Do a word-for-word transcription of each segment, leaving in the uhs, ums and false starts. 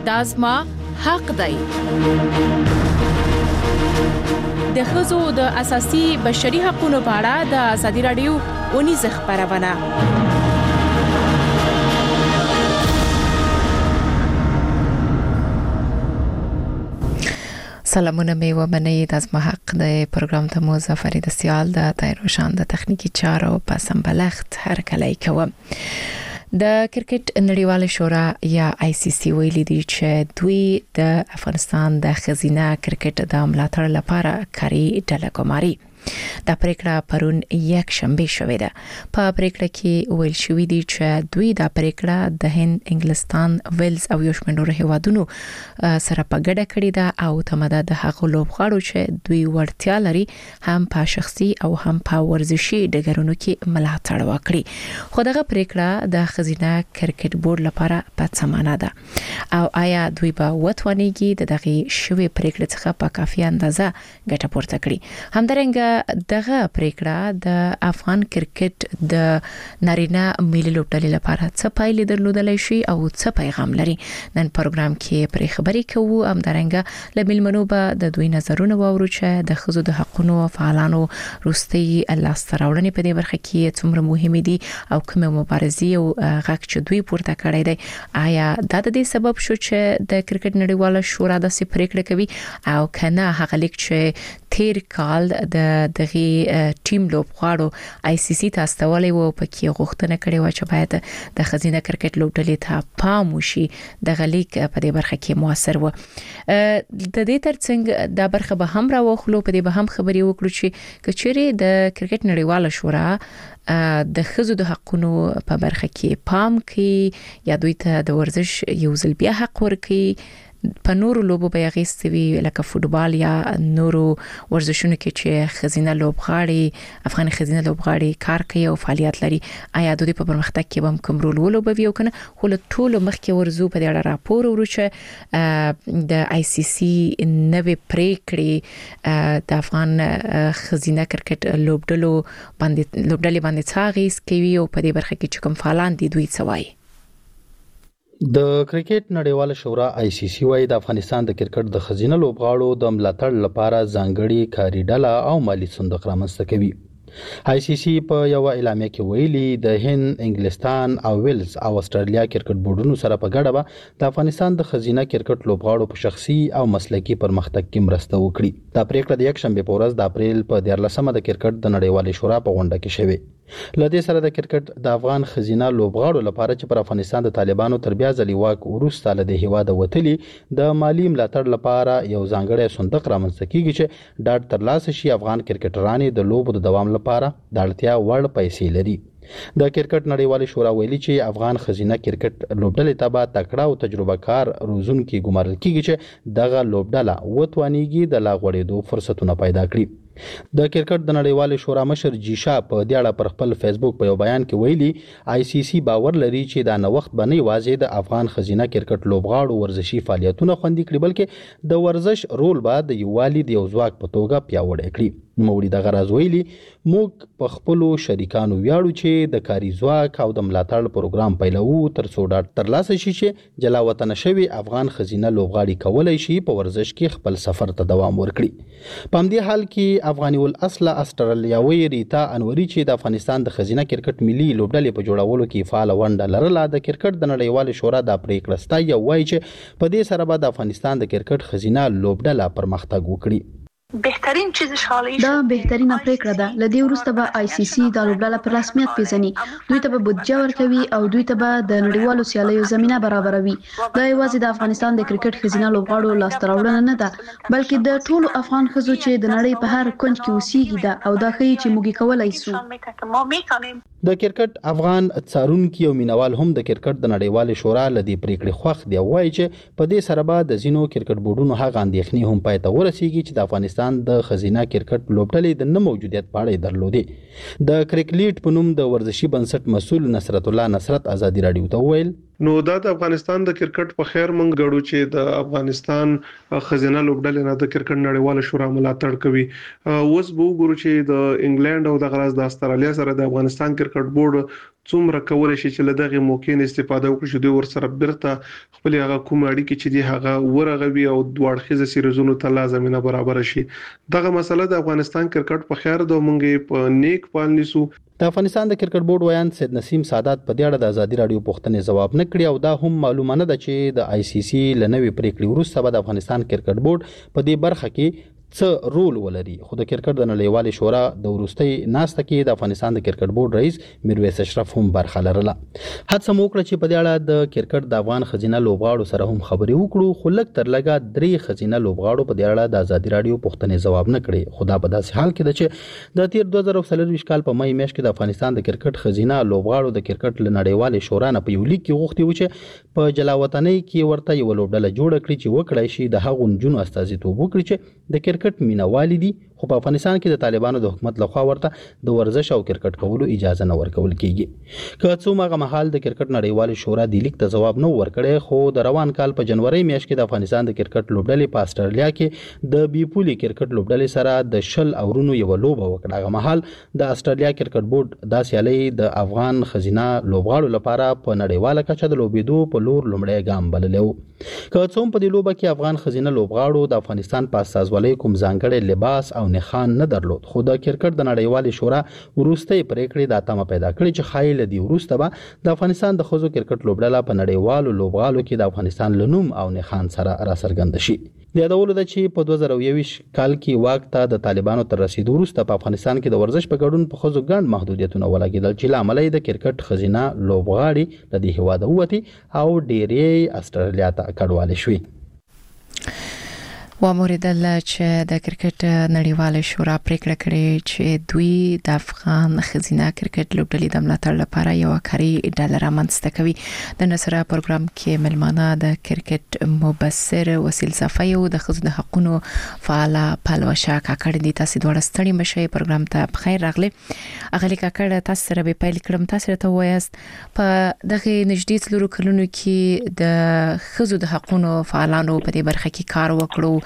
دا زما حق دی. د ښځو د اساسي بشري حقوقو په اړه د ازادي رادیو ونیزه خبرونه. سلامونه می و منی د از محق د پروګرام ته مو ظفر د سیال د تایروشان د تخنیکی چارو په سمبلخت هر کله کوم. د کرکټ نړیواله شورا یا آی سی سی ویلي دی چې دوی د افغانستان د خزینه کرکټ د ملاتړ لپاره کاری ډله ګماري. دا پریکړه پرون یک شنبه شوې ده. په پریکړه کې ویل شوې دي چې دوی دا پریکړه د هند، انګلستان، ویلز او یو شمېر نورو هیوادونو سره په ګډه کړې ده او تماده د هغو لوبغاړو چې دوی ورتیا لري هم په شخصي او هم په ورزشي ډګرونو کې ملاتړ وکړي. خو دغه پریکړه د خزینه کرکټ بورډ لپاره په څمانه ده او آیا دوی به وتوانیږي د دغه شوې پریکړې څخه په کافي اندازه ګټه پورته کړي. همدارنګه دغه پریکړه د افغان کرکټ د نارینه ملي لوبډلې لپاره څه پایلې درلودلای شي او څه پیغام لري. نن پروګرام کې پرې خبرې کوو. همدارنګه لمل منوبه د دوی نظرونه واورو چې د ښځو د حقوقو فعالانو روستي الله ستراوړنې په دې برخه کې څومره مهمه دي او کومه مبارزه او غږ چې دوی پورته کړی دی آیا دا د دې سبب شو چې د کرکټ نړیواله شورا د سي پریکړه کوي او کنه هغه لیک چې تیر کال د دغه ټیم لوبغاړو آی سی سی ته استولې وو په کې غوښتنه کړې و چې باید د خزینه کرکټ لوبډلې ته پام وشي. د غلیک په دې برخه کې موثر و. د دې ترڅنګ دا برخه به هم راوخلو په دې به هم خبرې وکړو چې کچېره د کرکټ نړیواله شورا د ښځو د حقوقو په برخه کې پام کوي یا دوی ته د ورزش یو ځل بیا حق ورکړي. په نورو لوبو به غیستوي لکه فوتبال یا نورو ورزشونو کې چې خزینه لوبغاړي افغان خزینه لوبغاړي کار کوي او فعالیت لري. آیا د دې په پرمختګ کې هم کوم رول ولوبوي او کنه خو له ټولو مخکې ورزو په دې اړه راپور ورچه د آی سی سی نوې پریکړې د افغان خزینه کرکټ لوبډلو باندې لوبډلې باندې څاغیس کوي او په دې برخه کې چې کوم فعالان دي دوی څه وایي. د کرکټ نړیواله شورا آی سی سی وايي د افغانستان د کرکټ د خزینه لوبغاړو د ملاتړ لپاره ځانګړي کاري ډله او مالی صندوق رامنځته کوي. آی سی سی په یو اعلامیه کې ویلي د هند، انګلستان او ویلز او استرالیا کرکټ بورډونو سره په ګډه به د افغانستان د خزینه کرکټ لوبغاړو په شخصي او مسلکي پرمختګ کې مرسته وکړي. دا پریکړه د یک شنبه په ورځ د اپریل په دیارلسمه د کرکټ د نړیوالې شورا په غونډه کې شوه. لدې سره د کرکټ د افغان خزینه لوبغاړو لپاره چې پر افغانستان د طالبانو تر بیا ځلې واک وروسته له هیواد وتلي د مالی ملاتړ لپاره یو ځانګړی صندوق رامنځته کیږي چې ډاډ ترلاسه شي افغان کرکټرانو د لوبو د دوام لپاره د اړتیا وړ پیسې لري. د کرکټ نړیوالې شورا ویلي چې افغان خزینه کرکټ لوبډلې ته به تکړه او تجربه کار روزونکي ګمارل کیږي چې دغه لوبډله وتوانیږي د لا غوړېدو فرصتونه پیدا کړي. د کرکټ د نړیوالې شورا مشر جیشا په دې اړه پر خپل فیسبوک په یو بیان کې ویلي آی سی سی باور لري چې دا نوښت بنې واځي د افغان خزینه کرکټ لوبغاړو ورزشي فعالیتونه خوندي کړي بلکې د ورزش رول به د یووالي د یو ځواک په توګه پیاوړی کړي. نوموړي د غرض ویلي موږ په خپل شریکانو ویاړو چې د کاري ځواک او د ملاتړ پروګرام پیلوو تر څو ډاډ ترلاسه شي چې جلا وطن شوی افغان خزینه لوبغاړي کولای شي په ورزش کې خپل سفر ته دوام ورکړي. په همدې حال کې افغاني الاصل استرالیاوي ریتا انوري چې د افغانستان د خزینه کرکټ ملي لوبډلې په جوړولو کې فعال ونډه لرله د کرکټ د نړیوالې شورا د پریکړه ستایي وایي چې په دې سره به د افغانستان د کرکټ خزینه لوبډله پرمختګ وکړي. بهترین چیزش حالی دا بهترینه پریکړه ده. لدې وروسته به آی سی سی د لوبډله په رسمیت پیژني. دوی ته به بودجه ورکوي او دوی ته به د نړیوالو سیالیو زمينه برابروي. دا یوازې د افغانستان د کرکټ خزینه لوبغاړو لاسته راوړنه نه ده بلکې د ټولو افغان ښځو چې د نړۍ په هر کونج کې اوسېږي ده او دا ښيي چې موږ کولای شو. د کرکټ افغان څارونکي او مینوال هم د کرکټ د نړیوالې شورا لدې پریکړې خوښ دي او وایي چې په دې سره به د زینو کرکټ بورډونو هغه اندېښنې هم پای ته ورسیږي چې د افغانستان د خزینه کرکټ لوبډلې د نه موجودیت په اړه درلودي. د کرکټ په نوم د ورزشي بنسټ مسؤل نصرت الله نصرت ازادي رادیو ته ویل نو دا د افغانستان د کرکټ په خیر مونږ غړو چې د افغانستان خزینه لوبډلې نه د کرکټ نړیواله شورا ملاتړ کوي. اوس به وګورو چې د انګلند او د غراز د استرالیا سره د افغانستان کرکټ بورډ څومره کولای شي چې له دغه موقع نه استفاده وکړي چې دوی ورسره برته خپل هغه کوم اړیکې چې دی هغه ورغوي او دواړخیزه سیریزونو ته لازمینه برابر شي. دغه مسله د افغانستان کرکټ په خیر د مونږه په نیک پالنیسو. د افغانستان د کرکټ بورډ ویان سید نسیم سادات په دې اړه د ازادي رادیو پوښتنې جواب نه کړی او دا هم معلومه نه ده چې د آی سی سی لنوي پریکړې وروسته به د افغانستان کرکټ بورډ په دې برخه کې څه رول ولري. خو د کرکټ د نړیوالې شورا د ورستۍ ناسته کې د افغانستان د کرکټ بورډ رئیس میرویس اشرف هم برخه لرله. هڅه مو وکړه چې په دې اړه د کرکټ د افغان خزینه لوبغاړو سره هم خبرې وکړو خو لږ تر لږه درې خزینه لوبغاړو په دې اړه د ازادي رادیو پوښتنې جواب نه کړي. خو دا په داسې حال کې ده چې د تیر دوه زره څلور کال په مې میاشت کې د افغانستان د کرکټ خزینه لوبغاړو د کرکټ له نړیوالې شورا نه په یو لیک کې غوښتي و چې په جلاوطنۍ کې ورته یو لوبډله جوړه کړي چې وکړای شي د هغو نجونو استازیتوب وکړي چې د کرکټ مینوالي دي خو په افغانستان کې د طالبانو د حکومت لخوا ورته د ورزش او کرکټ کولو اجازه نه ورکول کیږي. که څو مغه محل د کرکټ نړیوال شورا د لیک ته جواب نه ورکړي خو د روان کال په جنوري میاشت کې د افغانستان د کرکټ لوبډلې په استرالیا کې د بیپولي کرکټ لوبډلې سره د شل اورونو یو لوبه وکړه. هغه محل د استرالیا کرکټ بورډ د سیالي د افغان خزینه لوبغاړو لپاره په نړیواله کچه د لوبېدو په لور لومړی ګام بللی و. که څوم په دې لوبه کې افغان خزینه لوبغاړو د افغانستان په استازولۍ کوم ځانګړی لباس او نخان نه درلود خو د کرکټ د نړیوالې شورا وروستۍ پریکړې د اتمه پیدا کړې چې خایل دی وروسته به د افغانستان د خزو کرکټ لوبډله په نړیوالو لوبغالو کې د افغانستان لنوم او نخان سره را څرګند شي. د یادولو ده چې په دوه زره یو کال کې واک ته د طالبانو تر رسیدو وروسته په افغانستان کې د ورزش په ګډون په خزو ګڼ محدودیتونه ولګېدل چې لامل یې د کرکټ خزینه لوبغاړي د دې هیواد ووتي او ډېرې استرالیا ته کډوالې شوې. واموریدل چې د کرکټ نړیواله شورا پریکړه کړې چې دوی د افغان خزینه کرکټ لوبډلې د ملاتړ لپاره یو کاري ډالر رامنځته کوي. د نصره پروګرام کې ملمانه د کرکټ مبصر وسیل صفای او د خزو د حقوقو فعال پلوشه کاکړ دي. تاسو دوه ستړي مشه پروګرام ته بخیر راغلي. اغلی کاکړ تاسو سره به پیل کړم. تاسو ته وایست په دغه نږدې څلورو کلونو کې د خزو د حقوقو فعالانو په دې برخه کې کار وکړو.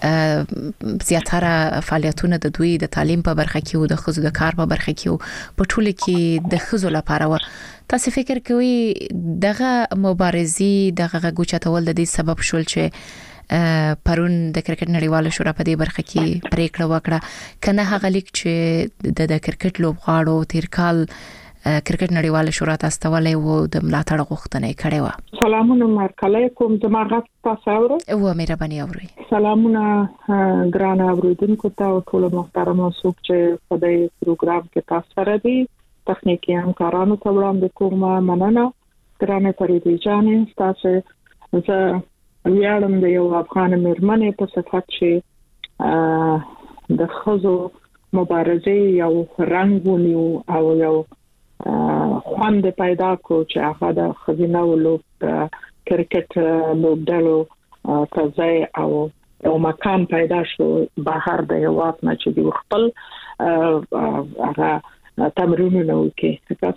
زیاتره فعالیتونه د دوی د تعلیم په برخه کې او د خزو د کار په برخه کې او په ټوله کې د خزو لپاره و. تاسو فکر کوئ دغه مبارزي دغه غوچاتول د دې سبب شول چې پرون د کرکټ نړیواله شورا په دې برخه کې پریکړه وکړه کنه هغه لیک چې د کرکټ لوبغاړو تیر کال کرکټ نړیواله شورا تاسو ته ولې وو د ملاتړ غوښتنه کړې و. سلامونه مرکلیکم زما غږ تاسو اورئ او مهرباني اورئ. سلامونه ګران اوریدونکو ته او ټول محترم څوک چې په دې پروګرام کې تاسو سره دي تخنیکی همکارانو ته وړاندې کوم. مننه ګران پریدي جانې تاسو زه ویاړم د یو افغان مېرمنې په صفت چې د خزو مبارزه یو رنګ ونیو او یو خوند پیدا کو چې هغه د خزینه لوب کرکټ لوبډلو تځای او یو مکان پیدا شو بهر د یو وخت نه چې دی خپل هغه تمرینونه وکړي.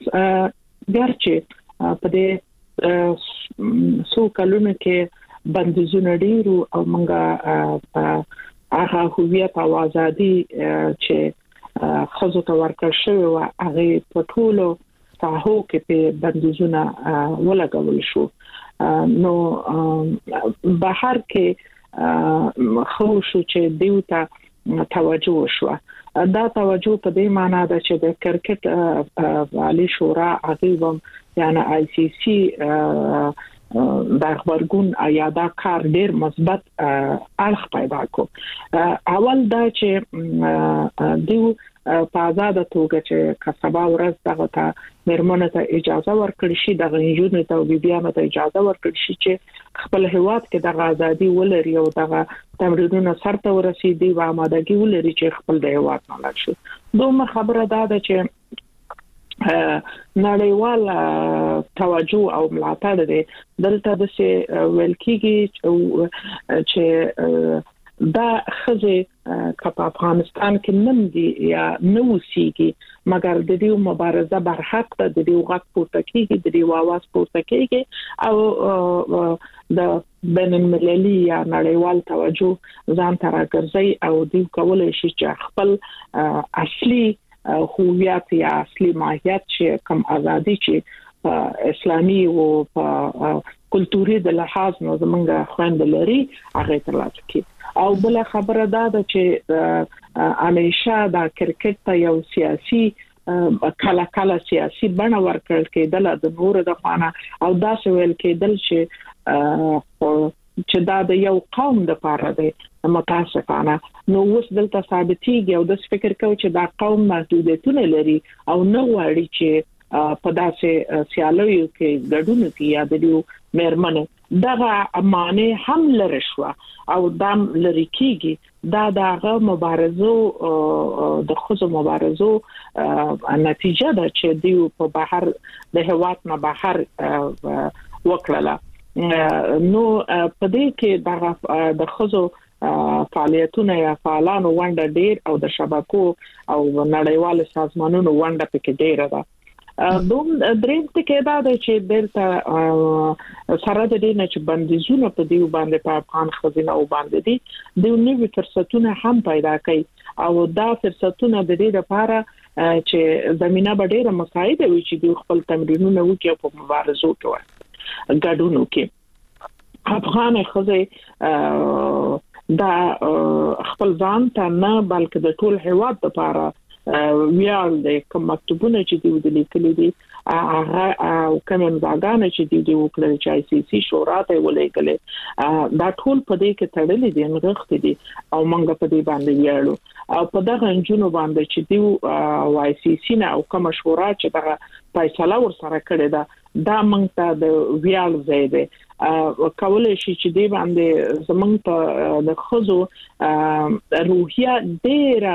ګرچې په دې څو کلونو کې بندیزونه ډیرو او موږ هغه هویت او ازادي چې خزو ته ورکړل شوی و هغه په ټولو ساحو کې په بندیزونه ولګول شو. نو بهر کې خو شو چې دیوته توجه شو. دا توجه په دې معنی ده چې د کرکټ عالی شورا هغه یعنی آی سی سی د خبرګون یا دا کار ډیر مثبت اړخ پیدا کو. اول دا چې دیو په آزاد توګه چې کسبا ورځ دغه ته مرمنه ته اجازه ورکړي شي دغه یونیټ ته بیبيانو ته اجازه ورکړي شي چې خپل هیواد کې دغه ازادي ولري او دغه تمرینونه سرته ورسېدي او آمادګي ولري چې خپل د هیواد نه لاړ شي. دومره خبره ده چې نړیوال توجه او ملاتړ دی دلته د څه ویل کېږي چې دا خزه کپ افغانستان کې نن دی یا نو سیږي مګر د دې مبارزه برحق ته د دې غږ پورته کیږي د دې आवाज پورته کیږي او د بین المللي یا نړیوال توجه ځان ته راګرځي او دوی کولای شي چې خپل اصلي هویت یا اصلي ماهیت چې کوم ازادي چې اسلامي او کلتوري د لحاظ نو زمونږ خويند لري هغه ترلاسه کی او بل خبره دا ده چې همیشه دا کرکټ ته یو سیاسي کله کله سیاسي بڼه ورکړل کېدل د نور د خانه او دا څه ویل کېدل چې چې دا د یو قوم د پاره دی متاسفانه نو اوس دلته ثابتېږي او د فکر کوي چې دا قوم محدودیتونه لري او نه غواړي چې په داسې سیالیو کې ګډون کوي یا د یو مېرمنې دغه امانه هم لري شو او دام لري کیږي دا دغه مبارزو د خصوص مبارزو نتیجه ده چې دیو په بهر د هوات نه بهر وکړه نو په دې کې دغه د خصوص فعالیتونه یا فعالانو ونده ډیر او د شبکو او نړیوال سازمانونو ونده پکې ډیر ده دوم دریم ټکی دا دی چې دلته سره د دې نه چې بندیزونه په دیو باندې په افغان خزینه او باندې دي د نوې فرصتونه هم پیدا کوي او دا فرصتونه د دې لپاره چې زمينه به ډیره مساعده وي چې دوی خپل تمرینونه وکړي په مبارزو کې ګډون وکړي افغان خزې دا خپل ځان ته نه بلکې د ټول هیواد لپاره ویال د کوم مکتوبونه چې دی د لیکلي دي هغه او کوم ځاګانې چې دی د وکړل چې آی سی سی شورا ته ولېګلې دا ټول په دې کې تړلې دي نغښت دي او موږ په دې باندې ویاړو او په دغه انجونو باندې چې دی آی سی سی نه او کوم شورا چې دغه فیصله ورسره کړې ده دا موږ ته د ویاړ ځای دی کولای شي چې دی باندې زمونږ په د خزو روحیه ډیره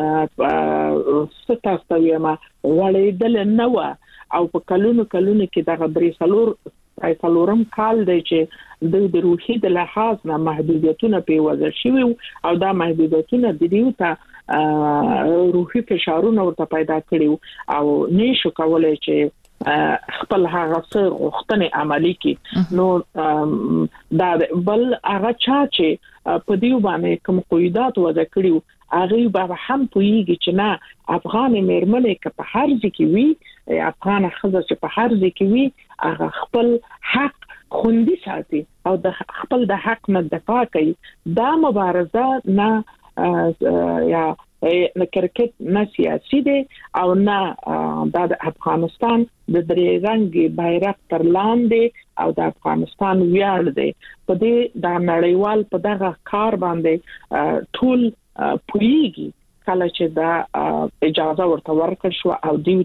ستاسویما وړېدل نه و او په کلونو کلونو کې دغه درې څلور څلورم کال دی چې د روحي د لحاظ نه محدودیتونه په وزر شوي او دا محدودیتونه د دیو ته روحي فشارونه ورته پیدا کړي او نشو کولای چې خپل هغه څه غوښتنې عملي کړي نو دا بل هغه چا چې په دیو باندې کوم قیودات وضع کړي هغه به هم پویږي چې نه افغان مېرمنې که په هر ځای کې وي افغان ښځه چې په هر ځای کې وي هغه خپل حق خوندي ساتي او د خپل د حق نه دفاع کوي دا مبارزه نه یا نه کرکټ نه سیاسي دي او نه د افغانستان د درې رنګي بیرغ تر لاندې او د افغانستان ویاړ دی په دې د نړیوال په دغه کار باندې ټول پویږي کله چې دا اجازه ورته ورکړ شو او دیو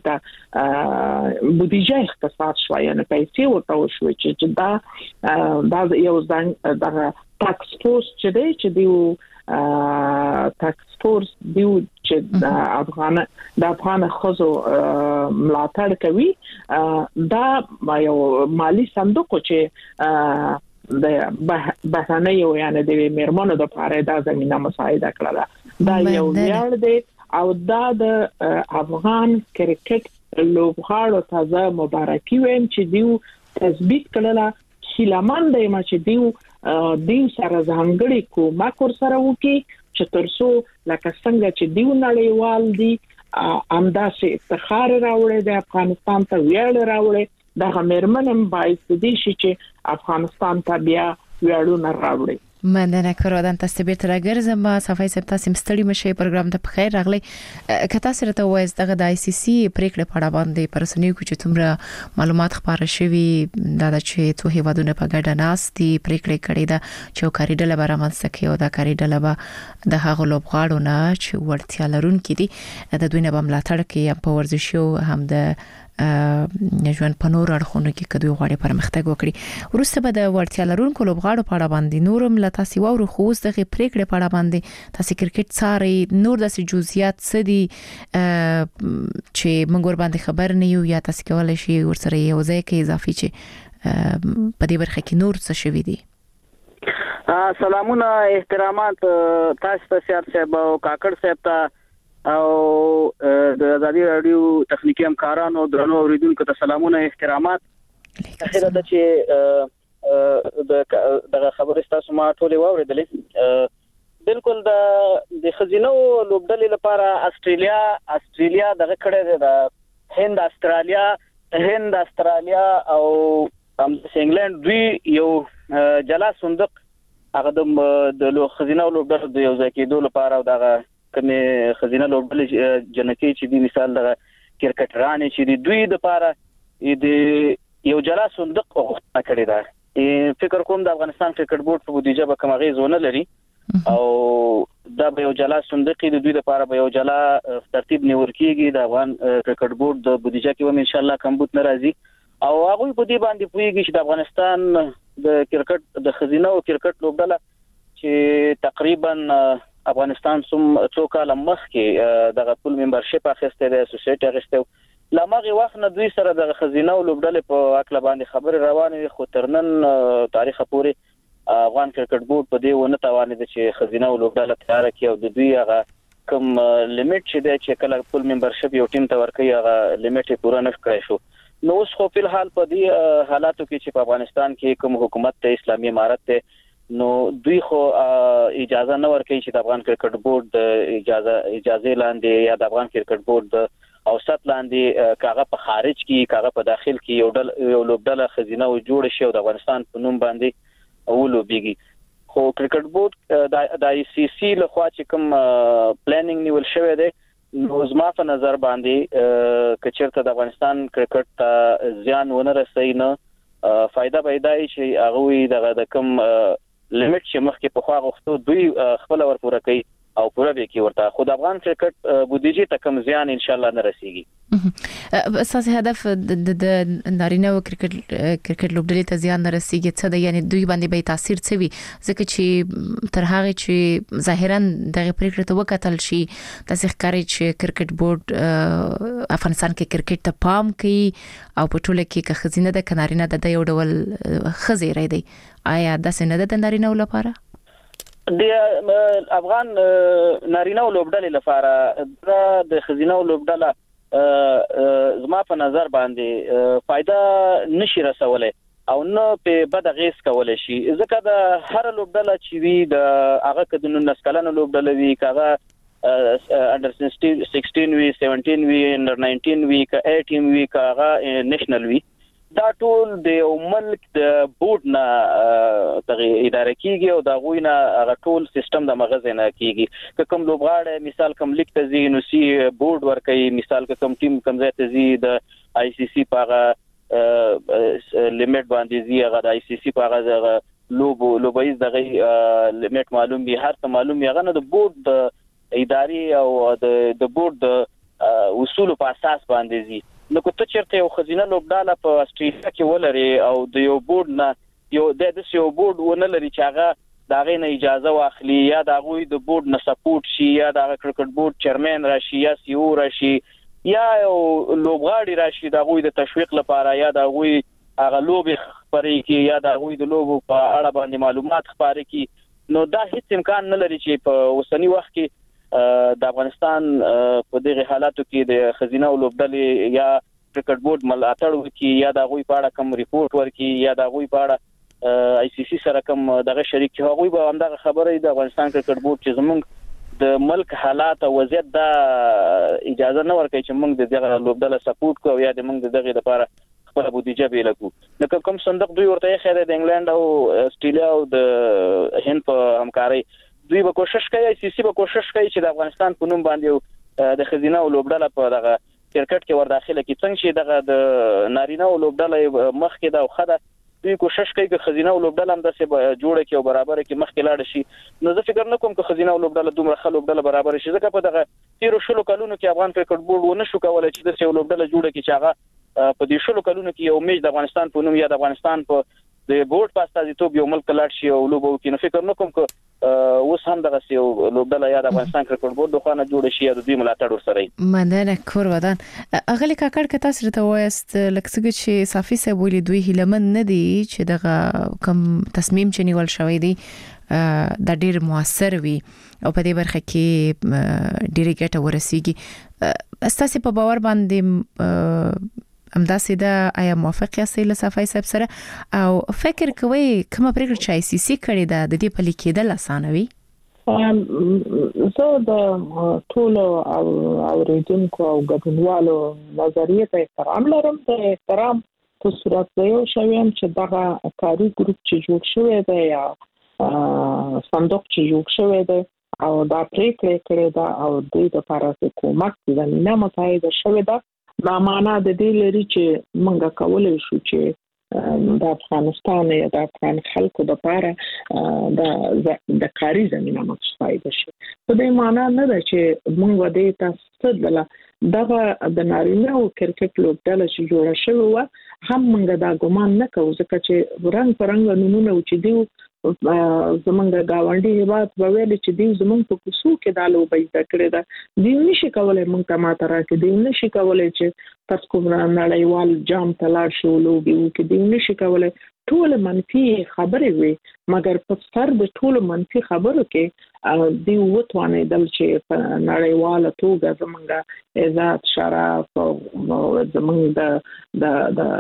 ته بودیجه اختصاص شو یا نه پیسې ورته شو چې دا دا یو ځان دغه ټاکس فورس چې دی چې دیو ټاکس فورس دیو چې د افغان د افغان خزو ملاتړ کوي دا یو مالی صندوق چې د بهرنۍ او یعنی د میرمنو د لپاره دا زمينه مساعده کړله دا یو ویاړ دی او دا د افغان کرکټ لوبغاړو ته مبارکي وایم چې دیو تثبیت کړله خلمن دی ما چې دیو دیو سره ځانګړي کومک ور سره وکي چې ترسو لکه څنګه چې دیو نړیوال دی امداسه افتخار راوړي د افغانستان ته ویاړ راوړي دغه مېرمنم باید دې شي چې افغانستان ته بیا ویاړونه راوړي مننه کورادن تاسو به تر ګرځم ما صفای سپ تاسو مستړی مشه پروګرام ته بخیر راغلی کته سره ته وایي دغه د آی سی سی پریکړه په اړه باندې پرسنیو چې تمره معلومات خبره شوي دا چې څو هیوادونه په ګډه ناس دي پریکړه کړې ده چې کاریډل برامن سکه او دا کاریډل به د هغه لوبغاړو نه چې ورتیا لرونکي دي د دوی نه بملاتړ کې په ورزشو هم د ژوند په نور اړخونو کې کدوې غواړي پرمختګ وکړي ورسته به د ورتیا لرونکو لوبغاړو په اړه باندې نورم لتاسي وورو خو اوس د پریکړې په اړه باندې تاسو کرکټ ساري نور د جزئیات څه دي چې موږ ور باندې خبر نه یو یا تاسو کولای شئ ورسره یو ځای کې اضافي چې په دې برخه کې نور څه شوي دي سلامونه احترامات تاسو ته سیار صاحب او کاکړ صاحب ته او د ازادي رادیو تخنیکی همکارانو درنو اوریدونکو ته سلامونه احترامات. اخیرا د چې د خبرې تاسو ما ټولې واوریدلې بالکل د د خزینو لوبډلې لپاره استرالیا استرالیا دغه کړه د هند استرالیا هند استرالیا او هم انګلند دوی یو جلا صندوق هغه د لو خزینو لوبډلې د یو ځای کېدو لپاره او دغه کومه خزینه لوبډلې جنکی چې دی مثال د کرکټران چې دی دوی د لپاره د یو جلا صندوق غوښتنه کړې ده. فکر کوم د افغانستان کرکټ بورډ په بودیجه به کومه غیزونه لري او دا به یو جلا صندوق د دوی لپاره به یو جلا ترتیب نیول کیږي. د افغان کرکټ بورډ د بودیجه کې هم ان شاء الله کمبود ناراضي او هغه په دې باندې پوهیږي چې د افغانستان د کرکټ د خزینه او کرکټ لوبډله چې تقریبا افغانستان سم څو کال مخکې دغه ټول ممبرشپ اخیسته د اسوسییټ اخیسته لمغه وخت نه دوی سره د خزینه او لوبډلې په اکل باندې خبر روانه خو ترنن تاریخ پورې افغان کرکټ بورډ په دې ونه توانید چې خزینه او لوبډله تیار کړي او د دوی هغه کوم لیمټ چې د چې کله ټول ممبرشپ یو ټیم ته ورکړي هغه لیمټ پوره نه کړی شو. نو اوس خو په حال په دې حالاتو کې چې په افغانستان کې کوم حکومت ته اسلامي امارت ته نو دوی خو اجازه نه ورکوي چې د افغان کرکټ بورډ د اجازه اجازه لاندې یا د افغان کرکټ بورډ د اوسط لاندې کاغه په خارج کې کاغه په داخل کې یو ډل یو لوبډله خزینه او جوړ شي او د افغانستان په نوم باندې اولوبېږي. خو کرکټ بورډ د آی سی سی له خوا چې کوم پلانینګ نیول شوی دی نو زما په نظر باندې کچرته د افغانستان کرکټ ته زیان ونه رسي نه فائدہ پیدا شي هغه د کوم لیمټ چې مخکې په خوا غوښتو دوی خپل ور پوره کوي او پوره به کې ورته خود افغان کرکټ بودیجه ته کم زیان ان شاء الله نه رسیږي. اساس هدف د نارینه او کرکټ کرکټ لوبډلې ته زیان نه رسیږي څه د یعنی دوی باندې به تاثیر څه وي ځکه چې تر هغه چې ظاهرا دغه پریکړه ته وکتل شي تاسو ښکاري چې کرکټ بورډ افغانستان کې کرکټ ته پام کوي او په ټوله کې که خزینه د کنارینه د یو ډول خزیره دی آیا د سند د نارینه لپاره د افغان نارینه لوبډلې لپاره د خزینه لوبډله زما په نظر باندې فائدہ نشي رسولای او نه په بد غیس کولای شي ځکه د هر لوبډله چې وی د هغه کډونو نسکلانو لوبډله وی کاغه انډر سixteen وی seventeen وی انډر nineteen وی کا eighteen وی کاغه نېشنل وی دا ټول د ملک د بورډ نه اداره کیږي او دا غوینه هغه ټول سیستم د مغز نه کیږي که کوم لوبغاړي مثال کوم لیک ته زی نو سی بورډ ورکي مثال کوم ټیم کوم ځای ته زی د آی سی سی پاغه لیمټ باندې زی هغه د آی سی سی پاغه لوب لوبایز دغه لیمټ معلوم وي هر څه معلوم وي هغه نه د بورډ د اداري او د بورډ د اصول په اساس باندې زی نو کوته چیرته یو خزینه لوبډاله په استرالیا کې ولري او د یو بورډ نه یو د دې یو بورډ ونه لري چې هغه داغه نه اجازه واخلي یا داغه د بورډ نه سپورټ شي یا د کرکټ بورډ چیرمن راشي یا سی او راشي یا یو لوبغاړي راشي داغه د تشویق لپاره یا داغه هغه لوب خبرې کې یا داغه د لوب په اړه باندې معلومات خبرې کې نو دا هیڅ امکان نه لري چې په اوسنی وخت کې د افغانستان په دغه حالاتو کې د خزینه او لوبډلې یا کرکټ بورډ ملاتړ وکړي یا د غوي پاړه کوم ریپورت ورکړي یا د غوي پاړه آی سی سی سره کوم دغه شریک هغوی به همدغه خبره د افغانستان کرکټ بورډ چې زمونږ د ملک حالات او وضعیت دا اجازه نه ورکړي چې موږ د دغه لوبډله سپورټ کوو یا د موږ دغه لپاره خپل بودیجه به لګو نو کوم صندوق دوی ورته خیره د انګلند او استرالیا او د هند په همکاري دوی به کوشش کوي سی سی به کوشش کوي چې د افغانستان په نوم باندې د خزینه او لوبډله په دغه کرکټ کې ور داخله کی څنګه چې دغه د نارینه او لوبډله مخ کې دا خده دوی کوشش کوي چې خزینه او لوبډله هم د څه جوړه کې او برابر کې مخ کې لاړ شي نو زه فکر نه کوم چې خزینه او لوبډله دومره خلک لوبډله برابر شي ځکه په دغه تیر شلو کلونو کې افغان کرکټ بورډ ونه شو کولای چې د څه لوبډله جوړه کې چې هغه په دې شلو کلونو کې یو میچ د افغانستان په نوم یا د افغانستان په د بورډ په استازیتوب یو ملک لاړ شي او لوبو کې نو فکر نه کوم چې اوس هم دغه یو لوبډله یا د افغانستان کرکټ بورډ د خانه جوړ شي د دوی ملاتړ ورسره. مننه کور ودان اغلی کاکړ که تاسو ته وایست لکه چې صافي صاحب ویلي دوی هیلمن نه دي چې دغه کم تصمیم چې نیول شوی دی د ډیر موثر وي او په دې برخه کې ډیره ګټه ورسیږي. استاسي په باور باندې امداسې دا آیا موافق یاستئ له صافي صاحب سره او فکر کوئ کومه پریکړه چې آی سی سی کړې ده د دې په لیکېدل اسانه وي؟ زه د ټول او اوریدونکو او ګډونوالو نظریه ته احترام لرم. د احترام په صورت دی یو شویم چې دغه کاري ګروپ چې جوړ شوی دی یا صندوق چې جوړ شوی دی او دا پریکړه کړې ده او د دې لپاره حکومت د نه متحد شوی ده، دا معنا د دې لري چې موږ کولای شو چې د افغانستان یا د افغان خلکو لپاره د د کاري زمينه مستفاده شي. په دې معنا نه ده چې موږ د تاسو دله دغه د نارینه او کرکټ لوبډله چې جوړه شوی و هم موږ دا ګومان نه کوو ځکه چې رنګ پرنګ نمونه و چې دی زمونږ گاونډي هیواد په ویل چې دی زمونږ په کوڅو کې د لوبې زده کړې ده، دی نشي کولای موږ ته ماته راکړي، دی نشي کولای چې تاسو کوم نړیوال جام ته لاړ شو لوبې وکړي، دی نشي کولای ټول منفي خبرې وي، مګر په سر د ټول منفي خبرو کې دی وتوانېدل چې په نړیواله توګه زمونږ عزت شرف او زمونږ د د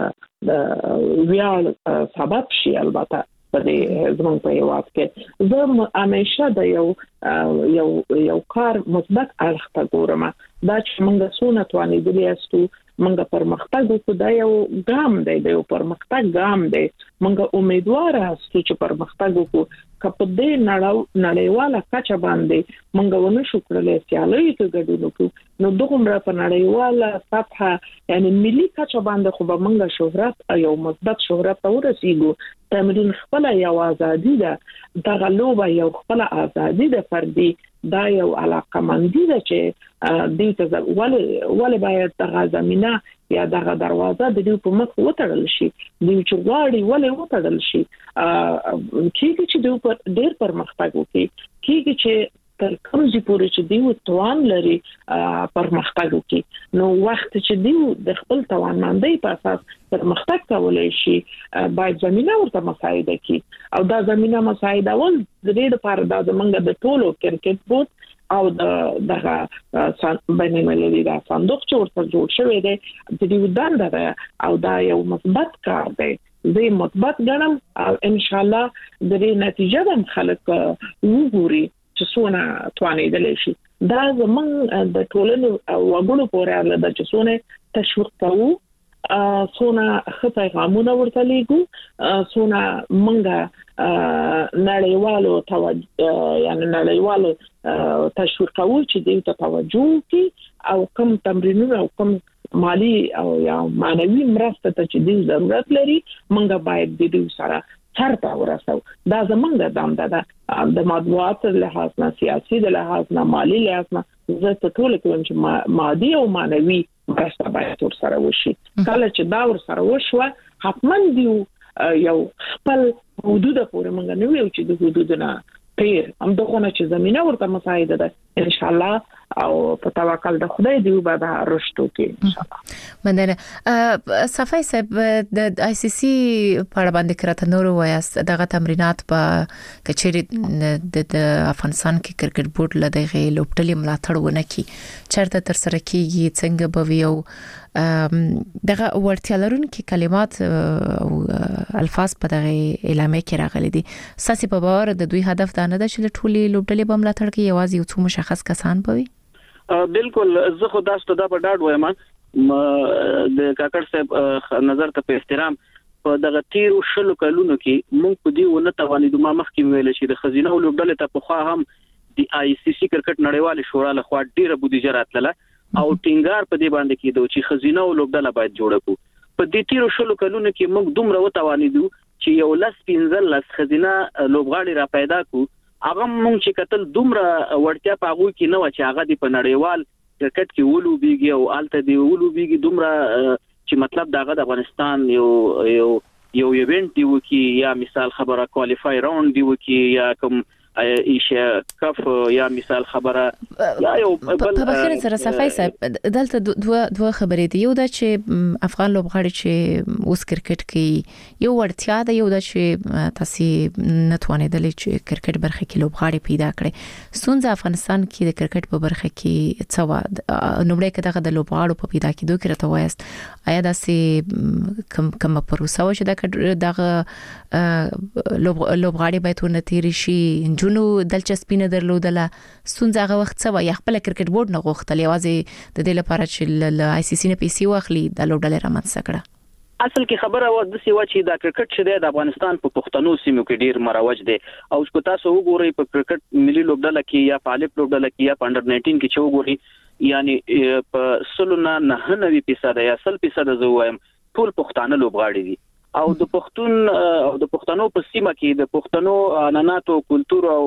د ویاړ سبب شي. البته په دې زمونږ په هیواد کې زه همیشه د یو یو یو کار مثبت اړخ ته ګورم، دا چې موږ څونه توانېدلی یاستو موږ پرمختګ وکړو، دا یو ګام دی، د یو پرمختګ ګام دی. موږ امیدوار یاستو چې پرمختګ وکړو. که په دې نړیواله کچه باندې موږ ونه شو کړلی سیالۍ کې ګډون وکړو نو دغومره په نړیواله سطحه یعنی ملي کچه باندې خو به موږ شهرت یو مثبت شهرت ته ورسېږو. تمرین خپل یو ازادي ده، دغه لوبه یو خپل ازادي ده فردي، دا یو علاقمندي ده چې دې ته ولې ولې باید دغه زمينه یا دغه دروازه د دې په مخ وتړل شي، د چوغاړي ولې وتړل شي کیږي چې دوی په ډېر پرمختګ وکړي، کیږي چې تر کوم ځای پورې چې دوی توان لري پرمختګ وکړي. نو وخت چې دوی د خپل توانمندۍ په اساس پرمختګ کولای شي باید زمينه ورته مساعده کړي او دا زمينه مساعده ول د دې لپاره د زمونږ د ټولو کرکټ بورډ او د دغه بین المللي دا صندوق چې ورته جوړ شوی دی د دې دنده ده او دا یو مثبت کار دی. زه مثبت ګڼم او ان شاء الله د دې نتیجه هم خلک وګوري چې څونه توانېدلی شي. دا زمونږ د ټولنې وګړو پورې اړه ده چې څونه تشویق کوو، څونه ښه پیغامونه ورته لیږو، څونه موږ نړیوالو توجه یعنی نړیوالو تشویق کوو چې دوی ته توجه وکړي او کوم تمرینونه او کوم مالی او یا معنوي مرسته ته چې دوی ضرورت لري موږ باید د دوی سره چرته ورسو. دا زمونږ دنده ده د مطبوعات له لحاظ نه، سیاسي د لحاظ نه، مالی لحاظ نه، زه ته ټول کوم چې مادي او معنوي مرسته باید ورسره وشي. کله چې دا ورسره وشوه حتما دی یو خپل حدود پورې موږ نه ویو چې د حدودنا پیر هم دغه چې زمينه ورته مساعده ده ان شاء الله او په توکل د خدای دی وبد رښتو کې ان شاء الله. مننه. صفای صاحب د آی سی سی په اړه باندې کړه نور وایست دغه تمرینات په کچېری د افغانستان کې کرکټ بورډ لدغه لوبډلې ملاتړ ونه کی چرته تر سره کیږي څنګه به ویو دغه ورتیا لرونکي کلمات او الفاظ په دغه اعلامیه کې راغلي دي. ساسي په باور د دوی هدف دا نه ده چې ټولي لوبډلې به ملاتړ کوي، یوازې یو څو مشخص کسان به وي. بالکل زه خو داسته دا په ډاډ وایم د کاکړ صاحب نظر ته په احترام په دغه تیرو شلو کلونو کې مونږ په دې ونه توانېدو ما مخکې ویل شي د خزینه لوبډلې ته په خوا هم د آی سی سی کرکټ نړیوال شورا له خوا ډیره بودیجه راتله او ټینګار په دې باندې کېدو چې خزینه لوبډله باید جوړه کو. په دې تیرو شلو کلونو کې موږ دومره وتوانېدو چې یو لس پنځل لس خزینه لوبغاړي را پیدا کو. هغه مونږ چې کتل دومره ورتیا پاغو کې نه و چې هغه د په نړیوال کرکټ کې ولو بیږي او الته دی ولو بیږي دومره چې مطلب دغه د افغانستان یو یو یو ایونت دی وکي یا مثال خبره کوالیفای راوند دی وکي یا کوم ایشیا کف یا مثال خبره یا یو بل په بخیر سره صفای صاحب دلته دوه دوه خبرې دي. یو دا چې افغان لوبغاړي چې اوس کرکټ کې یو ورتیا ده، یو دا چې تاسو نتوانیدل چې کرکټ برخه کې لوبغاړي پیدا کړي. ستونزه افغانستان کې د کرکټ په برخه کې څه و؟ نومړی کده د لوبغاړو په پیدا کېدو کې راته وایست آیا داسې کم کم پروسه و چې دا لوبغاړي باید ورنتيري شي، جنو دلچسپي نه درلودله؟ ستونزه هغه وخت څه و؟ یا خپل کرکټ بورډ نه غوښتل یوازې د دې لپاره چې ل آی سی سی نه پیسې واخلي د لوبډلې رامنځته کړه؟ اصل کې خبره و د سی و چې د کرکټ چې د افغانستان په پښتنو سیمو کې ډیر مروج دي، او چې تاسو وګورئ په کرکټ ملي لوبډله کې یا په الف لوبډله کې یا په انډر ناینټین کې چې وګورئ یعنی په سلونه نه نوي فیصد یا سل فیصد زوایم ټول پښتانه لوبغاړي دي. او د پښتون او د پښتنو په سیمه کې د پښتنو عنعناتو کلچر او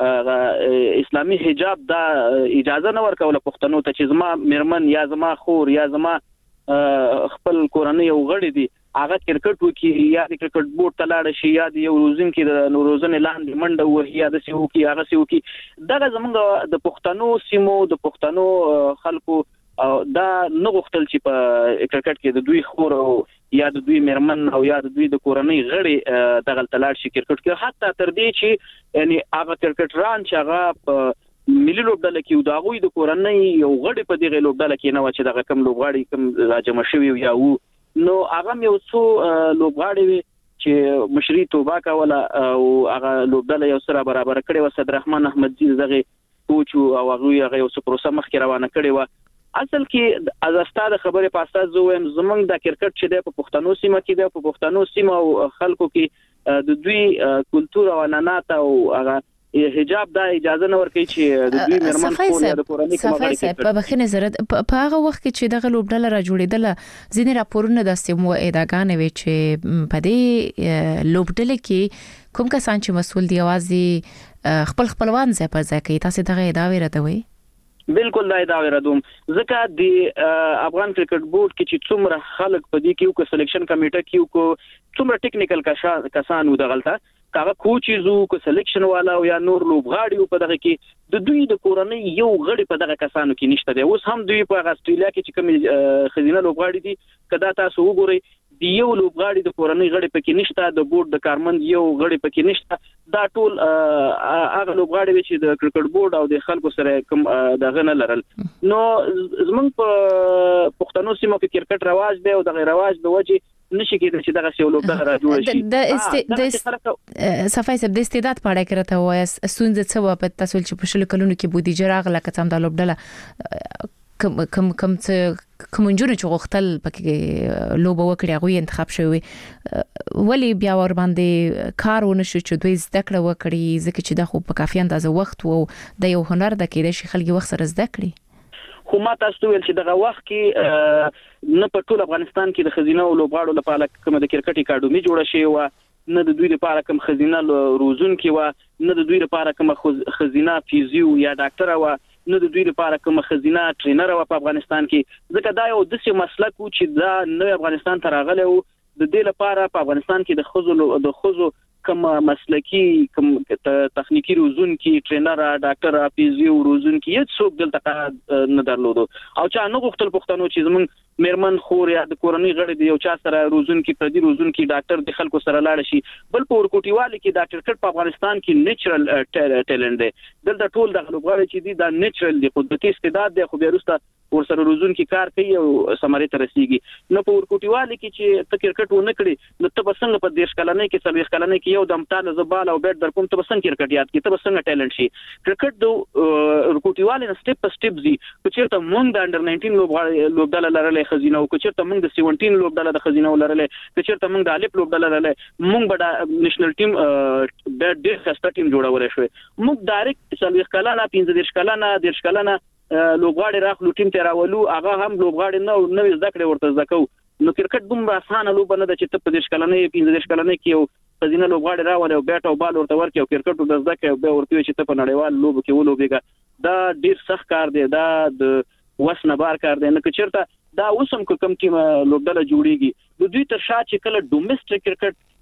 اسلامي حجاب دا اجازه نه ورکوله پښتنو ته چې زما مرمن یا زما خور یا زما خپل کورنۍ او غړي دي هغه کرکټ وکي یا د کرکټ بورډ ته لاړ شي یا د یو روزن کې د نوروزن لاندې منډه وهي یا د سیو کې هغه سیو کې دغه زمونږ د پښتنو سیمو د پښتنو خلکو او دا نه غوښتل چې په کرکټ کې د دوی خور او یا د دوی مرمن او یا د دوی د کورنۍ غړي دغه تلاړ شي کرکټ کې، حتی تر دې چې یعنی هغه کرکټران چې هغه په ملي لوبډله کې دا غوي د کورنۍ یو غړي په دغه لوبډله کې نه و چې دغه کم لوبغاړي کم راجمع شوی یا و نو هغه یو څو لوبغاړي چې مشري توبه کوله او هغه لوبډله یو سره برابر کړي و. صدر رحمان احمدزي دغه کوچ او هغه یو څه پروسه مخکې روانه کړي و. اصل کې از استاد خبره پاسته زویم زمنګ د کرکټ چې د پښتنو سیمه کې د پښتنو سیمه او خلکو کې د دوی کلچر او عنعنات او هغه حجاب دا اجازه نه ورکوي چې د دوی مرمن خو یا د کورنۍ کومه غړي په بخښنه زره په هغه وخت کې چې دغه لوبډله را جوړېدله ځینې راپورونه د سیمو ادعاګانې وي چې په دې لوبډله کې کوم کسان چې مسول دی اوازي خپل خپلوان ځای پر ځای کوي. تاسو دغه ادعا ردوي؟ بالکل دا ادعا ردوم ځکه د افغان کرکټ بورډ کې چې څومره خلک په دې کې یو کو سلیکشن کمیټه کې یو کو څومره ټیکنیکل کسان و دغلطه کاغه کوچیزو کو سلیکشن والا او یا نور لوبغاړي په دغه کې د دوی د کورنۍ یو غړي په دغه کسانو کې نشته دی. اوس هم دوی په استرالیا کې چې کوم خزینه لوبغاړي دي کدا تاسو وګورئ دی یو لوبغاړي د کورنۍ غړي پکې نشته، د بورډ د کارمند یو غړي پکې نشته. دا ټول هغه لوبغاړي چې د کرکټ بورډ او د خلکو سره کوم دغه نه لرل. نو زمونږ په پښتنو سیمو کې کرکټ رواج دی او د غیر رواج د وجه نشي کېدای چې دغه څه لوبډله را جوړ شي. د صفای سب د استعداد په اړه کې راته وایس سونځ څه و په تاسو چې په شل کلونو کې بودیجه راغله کتم د لوبډله کم کم کم څه کومنجونه چې غوښتل پکې لوبه وکړي هغه انتخاب شوی ولی بیا ور باندې کار ونشو چې دوی زده کړه وکړي ځکه چې د خو په کافي اندازه وخت وو د یو هنر د کېدې شي خلک وخت سره زده کړي. خو ما تاسو ویل چې دغه وخت کې نه په ټول افغانستان کې د خزینه او لوبغاړو لپاره کوم د کرکټ اکاډمي جوړه شوی و، نه د دوی لپاره کوم خزینه روزون کې و، نه د دوی لپاره کوم خزینه فیزیو یا ډاکټر و، نه د دوی لپاره کوم خزینه ټرینر و په افغانستان کې. ځکه دا یو داسې مسلک و چې دا نو افغانستان ته راغلی و. د دې لپاره په افغانستان کې د خزو د خزو کوم مسلکی کوم تخنیکی روزون کې ټرینر ډاکټر فیزیو روزون کې هیڅ څوک دلته نه درلودو او چا نه غوښتل پښتنو چې زمون مرمن خور یا د کورنۍ غړي دی یو چا سره روزون کې پردي روزون کې ډاکټر د خلکو سره لاړ شي. بل په ورکوټیوالي کې دا کرکټ په افغانستان کې نیچرل ټیلنت دی. دلته ټول د لوبغاړي چې دي دا نیچرل دی، قدرتي استعداد دی، خو بیا وروسته ورسره روزون کې کار کوي او ثمرې ته رسیږي. نو په ورکوټیوالي کې چې ته کرکټ ونه کړې نو ته څنګه په دیش کلنۍ کې څلويخ کلنۍ کې یو دم تاله زبال او بیٹ در کوم ته څنګه کرکټ یاد کی ته څنګه ټیلنت شي. کرکټ د ورکوټیوالي نه سټپ په سټپ زی چې چیرته مونږ د انډر ناینټین لوبډله لرلې خزینه او چیرته موږ د سیونټین لوبډله د خزینه ولرلې چیرته موږ د الف لوبډله لرلې موږ به نېشنل ټیم د ډېر خسته ټیم جوړولای شو. موږ ډایرکټ څلويخ کلنه پنځه کلنه دیش کلنه لوبغاړي راخلو ټیم ته راولو هغه هم لوبغاړي نه نوې زده کړې ورته زده کوو. نو کرکټ دومره اسانه لوبه نه ده چې ته په دیش کلنه پنځه کلنه کې یو خزینه لوبغاړي راولې او بیٹ او بال ورته ورکړي او کرکټ د زده کوي به ورته چې ته په نړیوال لوب کې ولوبېږي. دا ډېر سخت کار دی، دا د وسنه بار کار دی. نه چیرته دا اوسم کوم ټیم لوبډله جوړیږي د دوی تر شا چې کله ډومېسټک کرکټ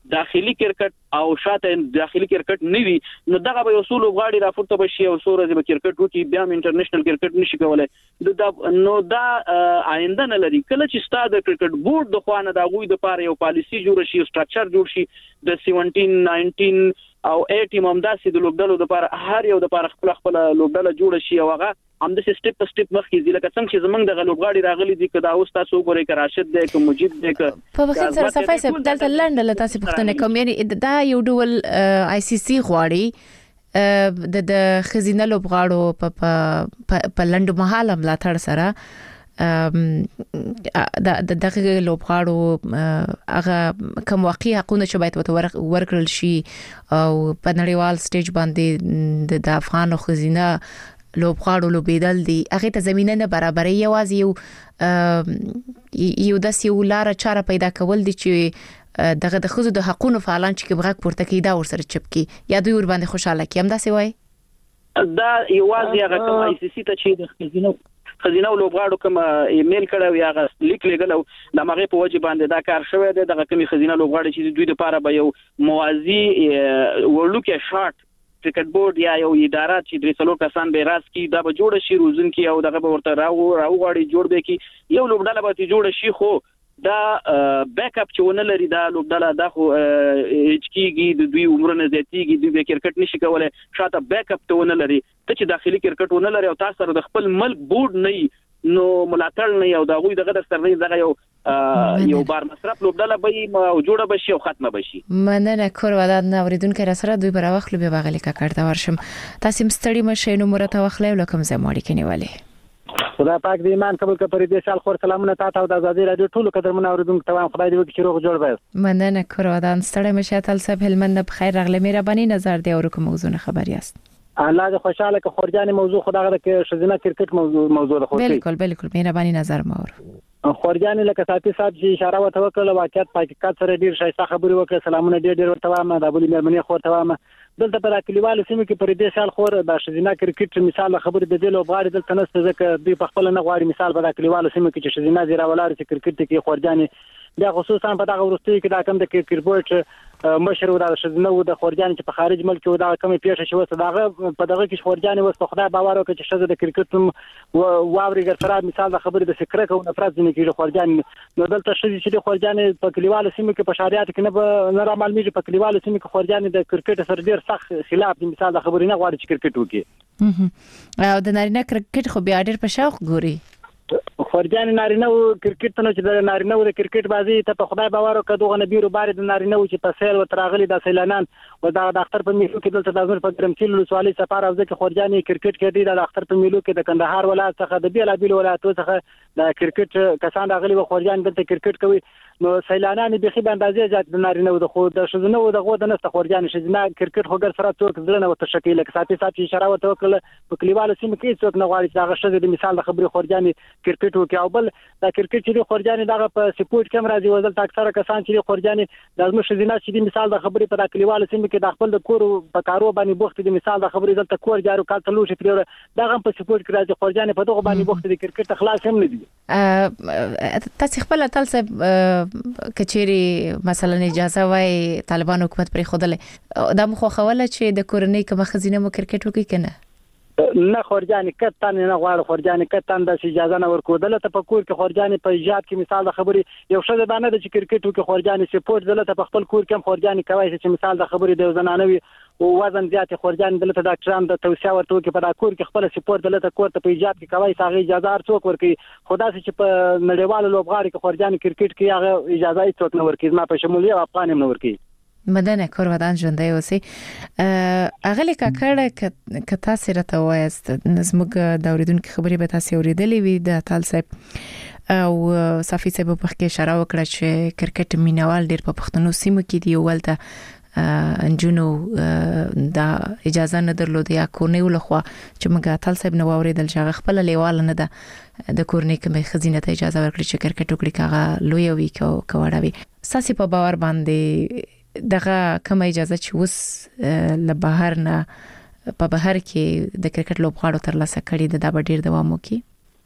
داخلي کرکټ او شاته داخلي کرکټ نوي نو دغه به اصول غواړي راپورته بشي او سورې به کرکټ وکي بیا انټرنیشنل کرکټ نشي کولای د نو دا آینده نه لري کله چې ستاد کرکټ بورډ د خوانه د غوي د پاره یو پالیسی جوړ شي سټراکچر جوړ شي د سبعتر نولس او اټیم همداسې د لوبډلو د لپاره هر یو د لپاره خپل خپل لوبډله جوړ شي او هغه هم د سټپ په سټپ مخکې ځي لکه څنګه چې زمونږ د لوبغاړي راغلي دي کدا اوس تاسو ګورئ ک راشد دی ک مجید دی ک په وخت سره صفای سپ دلته لنډه له تاسو پوښتنه کوم یعنی دا یو ډول آی سی سی غواړي د د خزینه لوبغاړو په په لنډو مهاله ملاتړ سره د دغه لوبغاړو هغه کوم واقعي حقونه چې باید ورکړل شي او په نړیوال سټیج باندې د افغان خزینه لوبغاړو لوبیدل دي هغه ته زمينه نه برابرې یوازې یو یو د سیولار چاره پیدا کول دي چې دغه د خزو د حقونو فعالان چې بغاک پورته کی دا ورسره چپکی یا دوی ور باندې خوشاله کیم دا سی وای دا یوازې هغه کوم آی سی سی ته چې د خزینه خزینه لوبغاړو کوم ایمیل کړو یا غ لیک لګلو د مغه په وجه باندې دا کار شوی دی دغه کوم خزینه لوبغاړي چې دوی لپاره به یو موازی ورلوکه شارټ کرکټ بورډ یا یو اداره چې درې څلور کسان به راس کی دا به جوړ شي روزن کی او دغه به ورته راو راوغاړي جوړ به کی یو لوبډاله به جوړ شي خو دا بیک اپ چې ونه لري دا لوبډاله دا خو اچ کیږي د دوی عمرونه زیاتیږي دوی به کرکټ نشي کولای شاته بیک اپ ته ونه لري ته چې داخلي کرکټ ونه لري او تاسو سره د خپل ملک بورډ نه نو ملاتړ نه یو دا غوي دغه سره دغه یو یو بار مصرف لوبډاله به او جوړه بشي او ختمه بشي مننه کور ودان اوریدونکو را سره دوی پر واخلو به بغلی کا کړه ورشم تاسو مستړی مشه نو مرته واخلې لکم زموړي کني والی خدای پاک دې ایمان قبول کړي پر دې سال خور سلامونه تاسو او د ازادي رادیو ټولو قدرمن اوریدونکو ته خدای دې وکړي روغ جوړ وي مننه کور ودان ستړی مشه تل سب هلمند بخیر رغله مهرباني نظر دی او کوم موضوع خبري است الله دې خوشاله که خورجاني موضوع خدای دې شزینه کرکټ موضوع موضوع ده خو بالکل بالکل مهرباني نظر مور خورجاني لکه ساتي صاحب چې اشاره وته وکړه واقعیت پاکستان سره ډیر شایسته خبري وکړه سلامونه ډیر ډیر ورته وامه د ابو مېرمنې خور ته وامه دلته پر کلیوالو سیمه کې پر دې سال خور د شزینه کرکټ مثال خبرې د دې لوبغاړي دلته نسته ځکه دوی په خپل نه غواړي مثال په کلیوالو سیمه کې چې شزینه زیرا ولار چې کرکټ کې خورجاني بیا خصوصا په دغه ورستي کې دا کوم د کرکټ بورډ مشر و د شزینه و د خورجاني چې په خارج ملک و دا کومه پیښه شوه دغه په دغه کې خورجاني وس په خدای باور وکړي چې شزه د کرکټ واوري ګرځرا مثال د خبرې د فکر کو نفرت ځنه کې خورجاني نو دلته شزه چې خورجاني په کلیوالو سیمه کې په شریعت کې نه نه را معلومیږي په کلیوالو سیمه کې خورجاني د کرکټ سره ډیر سخت خلاف د مثال د خبرې نه غواړي چې کرکټ وکړي او د نارینه کرکټ خو بیا ډیر په شوق ګوري خورجاني نارینه او کرکټ ته چې د نارینه او د کرکټ بازي ته په خدای باور وکړه دوغه نبیرو بار د نارینه او چې په سیل وتراغلي د سیلانان او د ډاکټر په میلو کې دلته د ازمر په ګرمکیلو سوالي سفر او ځکه خورجاني کرکټ کې د ډاکټر په میلو کې د کندهار ولایت څخه د بیل بیل ولایتو څخه د کرکټ کسان راغلي و خورجاني دلته کرکټ کوي نو سیلانان به خې باندې زیات د نارینه او د خو د شزنه او د غو د نست خورجاني شزنه کرکټ خو ګر سره څوک ځلنه وته شکل کې ساتي ساتي اشاره وته وکړه په کلیوالو سیمه کې څوک نه غواړي چې هغه شزه د مثال د خبري خورجاني کرکټ وکي او بل دا کرکټ چې خورجاني دغه په سپورت کم راځي وزل اکثره کسان چې خورجاني د ازمو شزنه چې د مثال د خبري په کلیوالو سیمه کې د خپل د کور په کارو باندې بوخت د مثال د خبري دلته کور جارو کال تلوش پرې دغه په سپورت کې راځي خورجاني په دغه باندې بوخت د کرکټ خلاص هم نه دي تاسو خپل تل کچې مثلا اجازه وای طالبان حکومت پر خوده دا مخ خوله چې د کورنۍ کوم خزینه مو کرکټ وکي کنه نه خورجاني کتان نه غواړي خورجاني کتان د اجازه نه ورکودل ته په کور کې خورجاني په ایجاد کې مثال د خبري یو شته باندې د کرکټ وکي خورجاني سپورت دلته په خپل کور کې خورجاني کوي چې مثال د خبري د زنانوي او وزن زیات خورجاني دلته ډاکټران د توصيه ورته وکي په کور کې خپل سپورت دلته کور ته په ایجاد کې کوي ساغه اجازه څوک ورکي خدا چې په نړیوالو لوبغاړي کې خورجاني کرکټ کې هغه اجازه څوک نه ورکي ما په شمولي افغان هم نه ورکي مدنه کور ودان ژوندۍ اوسي اغلی کاکړه ک تاسو راته وایست نظمګه د اوریدونکو خبرې به تاسو اوریدلې وي د تال صاحب او صافي صاحب په کې اشاره وکړه چې کرکټ مینوال ډیر په پښتنو سیمو کې دی ولته انجونو دا اجازه نه درلود یا کورنۍ ولخوا چې موږ تل صاحب نو اوریدل چې خپل لیوال نه ده د کورنۍ کومه خزینه ته اجازه ورکړي چې کرکټ وکړي کاغه لوی وي کو کوړاوي ساسي په باور باندې دغه کومه اجازه چې وس له بهر نه په بهر کې د کرکټ لوبغاړو تر لاسه کړي د دا ډیر دوام وکړي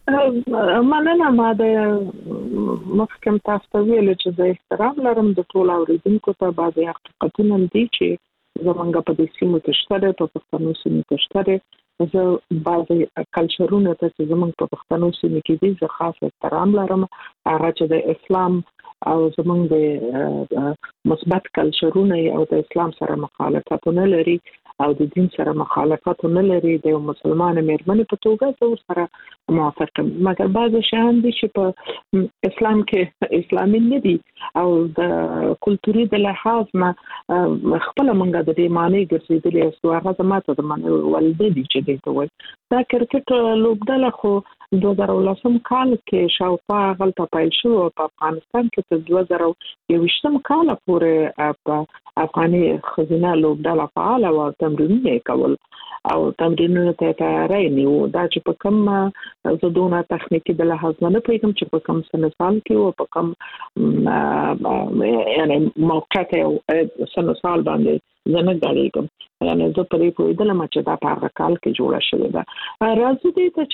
مننه. ما د مخکم تاسو ته ویل چې د احترام لرم د ټول اوریدونکو ته. بعضي حقیقتونه دي چې زمونږ په دې سیمه کې شته، په پښتنو سیمه کې شته. زه بعضي کلچرونه ته چې زمونږ په پښتنو سیمه کې دي زه خاص احترام لرم. هغه چې د اسلام او زمونږ د مثبت کلچرونه او د اسلام سره مخالفت نه لري او د دین سره مخالفت نه لري. د مسلمان مېرمنې په توګه زه سره موافق یم، مګر بعض شیان دي چې په اسلام کې اسلامي نه دي او د کلتوري د لحاظ نه خپل منګه د دې معنی ګرځېدلې او هغه زما ته د معنی ولدي چې دې ته وایي. دا کرکټ لوبډله خو دوه زره ولسم کال کې شاوخوا غلطه پیل شو په افغانستان کې تر دوه زره یوویشتم کال پورې په افغاني ښځینه لوبډله فعاله وه، تمرینونه یې کول او تمرینونو ته تیاری نیو. دا چې په کوم زه دونه تخنیکي د لحاظ نه پوهېږم چې په کوم سن سال کې و، په کوم یعنې موقعیت او سن سال باندې زه نه ډارېږم. یعنې زه په دې پوهېدلم چې دا په هغه کال کې جوړه شوې ده. راځو دې ته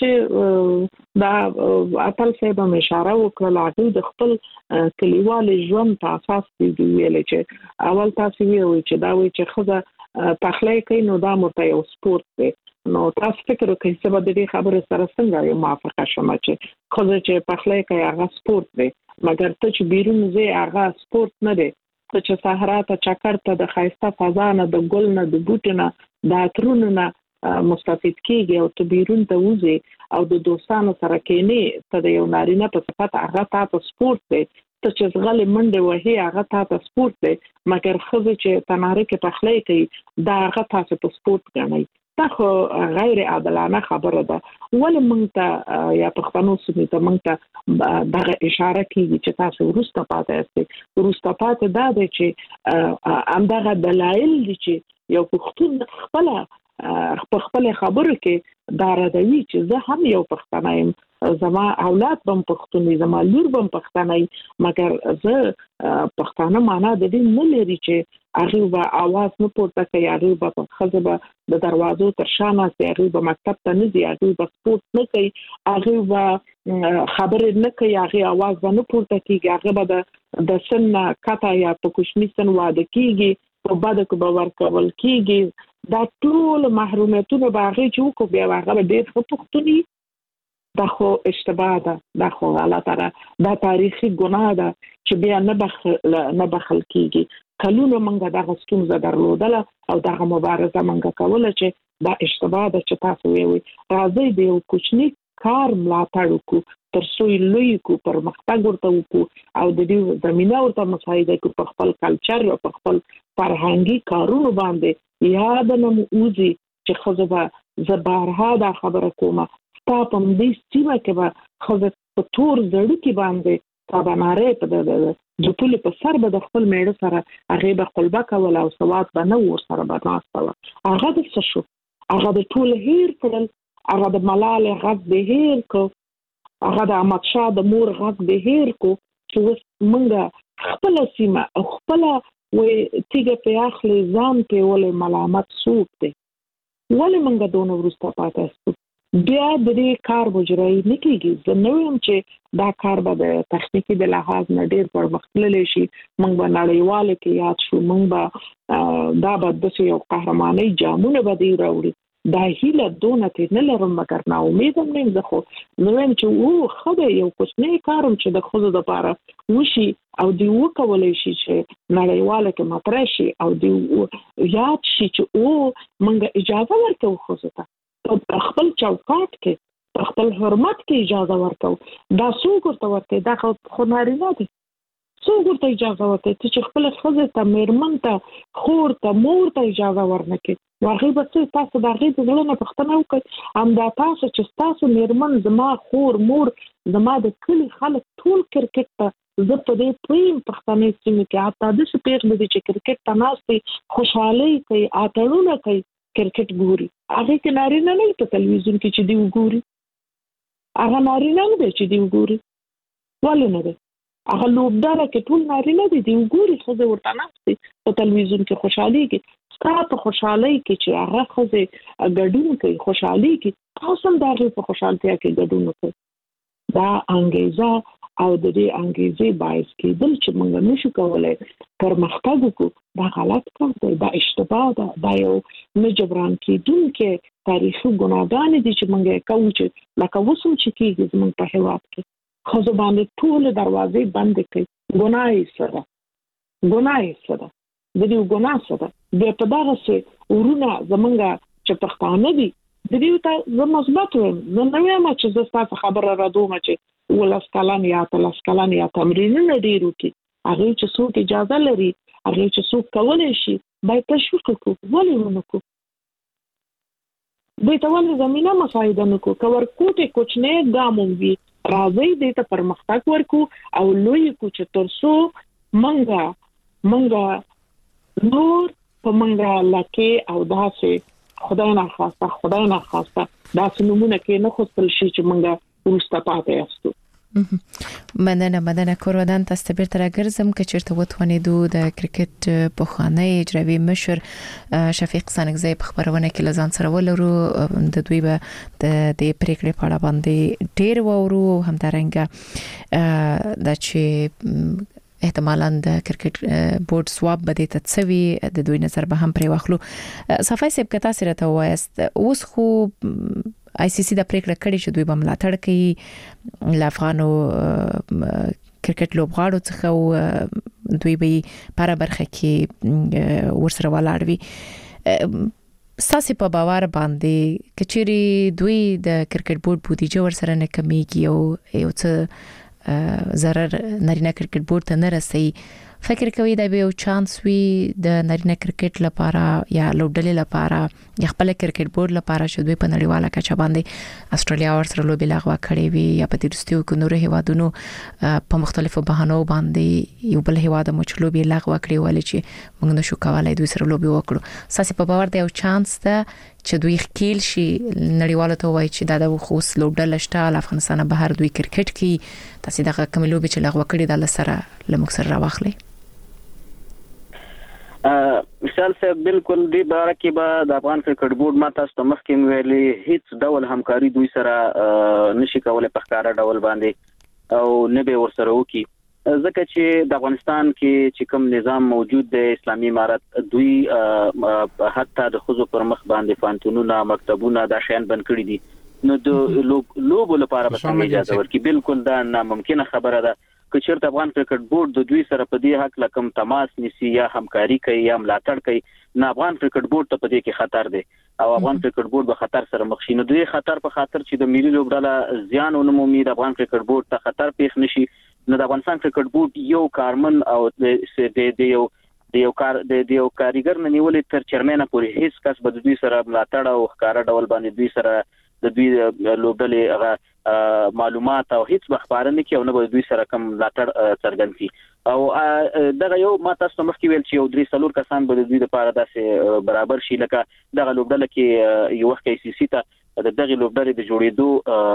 چې دا اتل صاحب هم اشاره وکړله، هغوی د خپل کلیوالي ژوند په اساس دي ویلې چې اول تاسو ویل چې دا وایي چې ښځه پخلی کوي نو دا ورته یو سپورت دی. نو تاسو فکر وکړئ چې به د دې خبرې سره څنګه یو موافقه شم چې ښځه چې پخلی کوي هغه سپورت دی، مګر ته چې بیرون ځې هغه سپورت نه دی. ته چې صحرا ته چکر ته د ښایسته فضا نه، د ګل نه، د بوټي نه، د عطرونو نه مستفید کېږي او ته بیرون ته وځې او د دوستانو سره کېنې، ته د یو نارینه په صفت هغه تا ته سپورت دی. ته چې زغلې منډې وهې هغه تا ته سپورت دی، مګر ښځې چې تناره کې پخلی کوي دا هغه تاسو په سپورت ګڼئ. دا خو غیر عادلانه خبره ده. ولې موږ ته یا پښتنو سیمې ته موږ ته دغه اشاره کېږي چې تاسو وروسته پاتې یاستئ؟ وروسته پاتې دا دی چې همدغه دلایل دي چې یو پښتون خپله په خپل خبرو کې دا ردوي چې زه هم یو پښتنه یم، زما اولاد بم پښتون دي، زما لور بم پښتنه ای، مګر زه پښتانه معنا د دې نه لري چې هغه به आवाज نه پورته کوي، هغه به خزه به د دروازو تر شا ناستي، هغه به مکتب ته نه ځي، هغه به سپورت نه کوي، هغه به خبرې نه کوي، هغه आवाज به نه پورته کیږي، هغه به د سن کاته یا په کوچني سن واده کیږي، په بده کې به ورکول کیږي. دا ټول محرومیتونه به هغې چې وکړو بیا به هغه به ډېر ښه پښتون وي. دا خو اشتباه ده، دا خو غلطه ده، دا تاریخي ګناه ده چې بیا نه بخل نه بخل کیږي. کلونه موږ دغه ستونزه درلودله او دغه مبارزه موږ کوله چې دا اشتباه ده چې تاسو ویوئ. راځئ د یو کوچني کار ملاتړ وکړو تر څو یې لوی کړو، پرمختګ ورته وکړو او د دې زمینه ورته مساعده کړو په خپل کلچر او په خپل فرهنګي کارونو باندې. یاد نه مو وځي چې ښځه به زه بارها دا خبره کومه ستا په همدې سیمه کې به ښځه په تور زړکي باندې تا به نارې په د پولې په سر به د خپل میړه سره هغې به قلبه کوله او سواد به نه ورسره به ناسته وه. هغه د څه شو؟ هغه د ټول هیر کړل، هغه د ملالې غږ د هیر کړ، هغه د احمدشاه د مور غږ د هیر کړو چې اوس موږ خپله سیمه او خپله وایي تیږه پرې اخلي ځان پرې ولې ملامت څوک دی؟ ولې موږ دونه وروسته پاتې یاستو؟ بیا د دې کار مجرایي نه کېږي. زه نه وایم چې دا کار به د تخنیکي د لحاظ نه ډېر پرمختللی شي، موږ به نړیوالو کې یاد شو، موږ به دا به داسې یو قهرمانۍ جامونه به دوی راوړي. دا هیله دونه ترې نه لرم، مګر ناامیده هم نه یم. زه خو زه وایم چې او ښه دی، یو کوچنی کار هم چې د ښځو دپاره وشي او دوی وکولی شي چې نړیواله کې مطرح شي او دوی یاد شي چې او موږ اجازه ورکوو ښځو ته په خپل چوکاټ کې په خپل حرمت کې اجازه ورکوو. دا څوک ورته ورکوي؟ دا خو نارینه دی. څوک ورته اجازه ورکوي؟ ته چې خپله ښځې ته، مېرمن ته، خور ته، مور ته اجازه ورنه کړي، نو هغې به څه تاسو د هغې د زړه نه پوښتنه وکړئ. همدا تاسو چې ستاسو مېرمن، زما خور، مور، زما د کلي خلک ټول کرکټ ته، زه په دې پوهیم پښتنې سیمې کې حتی داسې پېغلې دي چې کرکټ ته ناستې خوشحالۍ کوي، اتڼونه کوي، کرکټ ګوري. هغې کې نارینه نه په تلویزیون کې چې دی وګوري، هغه نارینه نه دی چې دی وګوري. ولې نه دی؟ هغه لوبډله کې ټول نارینه دي، دی وګوري، ښځې ورته ناستې په تلویزیون کې خوشحالېږي. ستا په خوشحالۍ کې چې هغه ښځې ګډون کوي، خوشحالېږي، تاسو هم د هغې په خوشحالتیا کې ګډون وکړئ. دا انګیزه او د دې انګیزې باعث کېدل چې موږ نشو کولای پرمختګ وکړو دا غلط کار دی دا اشتباه ده دا یو نه جبران کېدونکې تاریخي ګناهګانې دي چې موږ یې کوو چې لکه اوس هم چې کېږي زموږ په هېواد کې ښځو باندې ټولې دروازې بندې کړي ګناه یې څه ده ګناه یې څه ده د دې ګناه څه ده بیا په دغسې ورونه زموږ چې پښتانه دي د دې ته زه مثبت وایم زه نه وایم چې زه ستاسو خبره راډوم چې ولس کلن یا اتلس کلن یا تمرینونه ډېر وکړي هغې چې څوک اجازه لري هغې چې څوک کولی شي باید تشویق کړو ولې ونه کړو دوی ته ولې زمینه مساعده نه کړو که ورکوټې کوچنی ګام هم وي راځئ دې ته پرمختګ ورکړو او لوی کړو چې تر څو موږ موږ نور په موږ لکې او داسې خدای نه خواسته خدای نه خواسته داسې نمونه کې نه خوستل شي چې موږ وروسته پاتې یاستو مننه مننه کورودان تاسو ته بیرته راګرځم که چیرته وتوانیدو د کرکټ پخوانی اجرایي مشر شفیق سانګزی په خبرونه کې لزان سره ولرو د دوی به د دې پریکړې په اړه باندې ډیر وورو همدارنګه د چې احتمالاً د کرکټ بورډ سواب بده تڅوي د دوی نظر به هم پرې واخلو صفای سیب کتا سره ته وایست اوس خو آی سی سی د پریکړه کړې چې دوی به ملاتړ کوي د افغانو کرکټ لوبغاړو څخه دوی به پر برخه کې ورسره ولاړ وي ساسي په باور باندې کچېری دوی د کرکټ بورډ بودیجه ورسره نه کمیږي او یو څه zarar نارینه کرکټ بورډ ته نه رسي فکر کوي دا به یو چانس وي د نارینه کرکټ لپاره یا لوبډلې لپاره یا خپل کرکټ بورډ لپاره چې دوی په نړیواله کچه باندې استرالیا ورسره لوبي لغوه کړې وي یا په تیرستیو کې نور هیوادونو په مختلفو بهانو باندې یو بل هیواد مو چې لوبي لغوه کړې ولې چې موږ نشو کولای دوی سره لوبي وکړو ساسي په باور دی یو چانس ده چې دوی خپل شي نړیواله ته وایي چې دا د خوص لوبډل شته افغانستان بهر دوی کرکټ کې تاسو دغه کوم لوبي چې لغوه کړې د لسره لمک سره راوخلي مثال صاحب بالکل دی باره کې به د افغان کرکټ بورډ ما تاسو ته مخکې ویلي هیڅ ډول همکاري دوی سره نشي کولای په ښکارا ډول باندې او نه به ورسره وکړي ځکه چې د افغانستان کې چې کوم نظام موجود دی اسلامي امارت دوی حتی د خزو پر مخ باندې فانتونونه مکتبونه دا شیان بند کړی دي نو د لوب لپاره به څنګه اجازه ورکړي بالکل دا ناممکنه خبره ده که چیرته افغان کرکټ بورډ د دوی سره په دې حق لکم تماس نسی یا همکاري کوي یا ملاتړ کوي نه افغان کرکټ بورډ ته په دې کې خطر دی او افغان کرکټ بورډ به خطر سره مخ شي نو دوی خطر په خاطر چې د ملي لوبډله زیان ونمومي د افغان کرکټ بورډ ته خطر پیښ نشي نو د افغانستان کرکټ بورډ یو کارمن او د یو د یو کار د یو کاریګر نه نیولې تر چرمنه پورې هیڅ کس به دوی سره ملاتړ او ښکارا ډول باندې دوی سره د دوی لوبډلې هغه معلومات او هیڅ خبرونه کې او نه دوی سره کوم ملاتړ څرګند شي او دغه یو ما تاسو مخکې ویل چې یو درې څلور کسان به د دوی لپاره داسې برابر شي لکه دغه لوبډله کې یو وخت ای سی سی ته د دغه لوبډلې د جوړېدو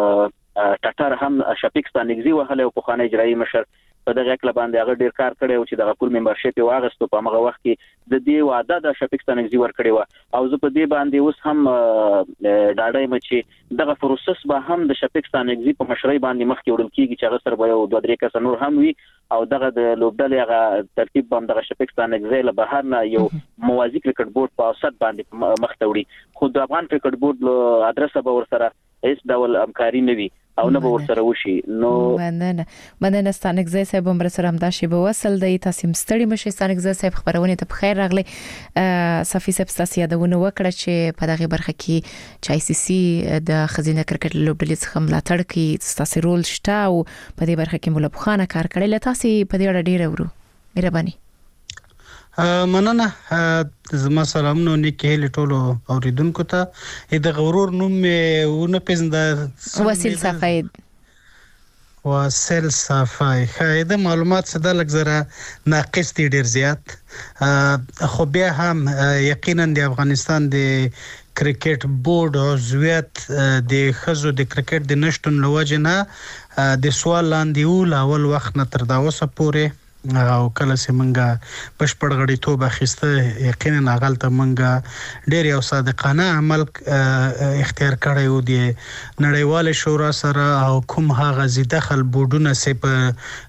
ټټر هم شفیق سانګزی وهله او په خانه اجرایي مشر په دغه کله باندې هغه ډیر کار کړی او چې دغه فول ممبرشپ یې واغستو په هغه وخت کې د دې وعده د شفیق سانګزی ور کړی و او زه په دې باندې اوس هم ډاډه یم چې دغه پروسس به هم د شفیق سانګزی په مشرۍ باندې مخکې وړل کیږي چې هغه سره به یو دوه درې کس نور هم وي او دغه د لوبډلې هغه ترتیب باندې دغه شفیق سانګزی له بهر نه یو موازی کرکټ بورډ په اوسط باندې مخ ته وړي خو د افغان کرکټ بورډ له ادرسه به ورسره هیڅ ډول همکاري نه وي او نه به ورسره وشي نو مننه مننه ستانګزی صاحب هم سره هم دا شی به وصل دی تاسو مستړی مشه ستانګزی صاحب خبرونه ته بخیر راغلی صفی صاحب تاسو یادونه وکړه چې په دغه برخه کې چې آی سی سی د خزینه کرکټ لوبډلې څخه ملاتړ کوي تاسو رول شته او په دې برخه کې مولا بخانه کار کړی لته تاسو په دې اړه ډیر ورو مهرباني مننه زما سلامونه نیکه ټولو اوریدونکو ته د غرور نوم ونه پېژند وسیل صفای وسیل صفای خایده معلومات صدا لږ زره ناقص دي ډیر زیات خو بیا هم یقینا د افغانستان د کرکټ بورډ عضویت د خزو د کرکټ د نشټون لوجنه د سوال لاندې ول اول وخت نه تر دا اوسه پورې او کله چې منګه بشپړ غړیتوب اخیسته یقینا غلطه منګه ډېر یو صادقانه عمل اختیار کړی و دی نړیوال شورا سره او کوم هغه زیدخل بورډونه سه په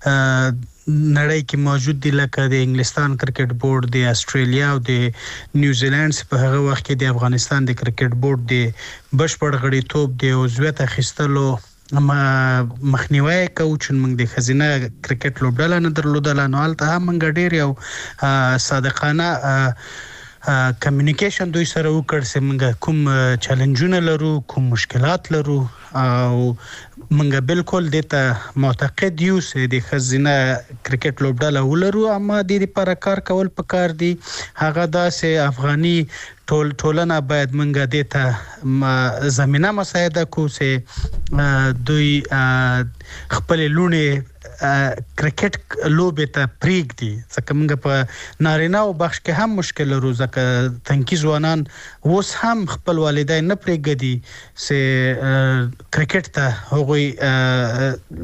نړۍ کې موجود دي لکه د انګلستان کرکټ بورډ د استرالیا او د نیوزیلند په هغه وخت کې د افغانستان د کرکټ بورډ د بشپړ غړیتوب د عضویت اخیستلو ما مخنیوي کوي چې موږ د خزینه کرکټ لوبډاله نه درلودل نو البته موږ ډیر یو صادقانه کمیونیکیشن دوی سره وکړ چې موږ کوم چیلنجونه لرو کوم مشکلات لرو او موږ بالکل دته معتقد یو چې د خزینه کرکټ لوبډاله ولرو اما د دې لپاره کار کول پکار دي هغه داسې افغاني ټول ټولنه باید منګه دته زمينه مساعده کو سه دوی خپل لونه کرکټ لوبه ته پریګ دي ځکه موږ په نارینه او بخش کې هم مشکل لرو ځکه تنکي ځوانان اوس هم خپل والدین نه پریګدي سه کرکټ ته هغوی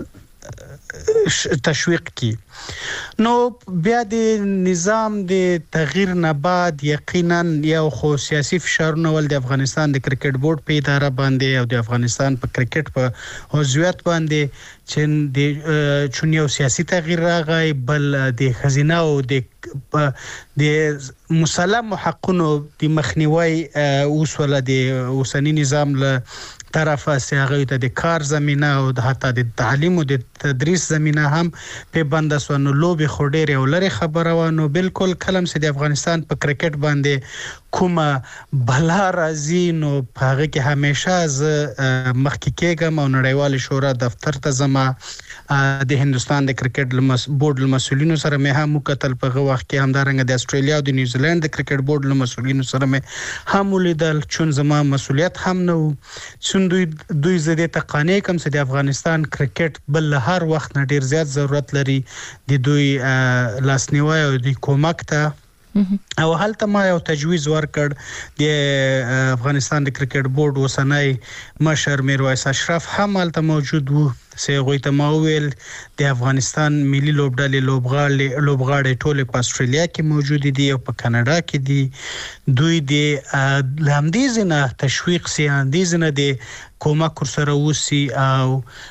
تشویق کی نو بیا د نظام د تغییر نه بعد یقینا یو خو سیاسي فشارونه ول د افغانستان د کرکټ بورډ په اداره باندې او د افغانستان په کرکټ په عضویت باندې چې د چون یو سیاسي تغییر راغی بل د خزینه او د د مسلم حقونو د مخنیوي اوسوله د اوسنی نظام له طرفه سیاغه ته د کار زمينه او د حتی د تعلیم او د تدریس زمينه هم په بندسونو لوبي خورډير او لري خبره ونه بالکل کلم سي د افغانستان په کرکټ باندې کومه بلا راځي نو هغه کې همیشه ز مخکې کېږم او نړیوال شورا دفتر ته زما د هندستان د کرکټ بورډ مسؤلینو سره مې هم وکتل په وخت کې همدارنګه د استرالیا او د نیوزیلند د کرکټ بورډ مسؤلینو سره مې هم ولیدل چون زما مسؤلیت هم نه چون دوی دوی زده تقانې کوم چې د افغانستان کرکټ بل هر وخت نه ډیر زیات ضرورت لري د دوی لاسنیوي او د کومک ته او هلته ما یو تجویز ورکړ د افغانستان د کرکټ بورډ وسنۍ مشر میرویس اشرف هم هلته موجود وو سه غوي ته ماویل د افغانستان ملي لوبډلې لوبغاړي لوبغاړي ټول په استرالیا کې موجود دي او په کاناډا کې دي دوی د لامدیزنه تشویق سي اندیزنه د کومک سره وسی او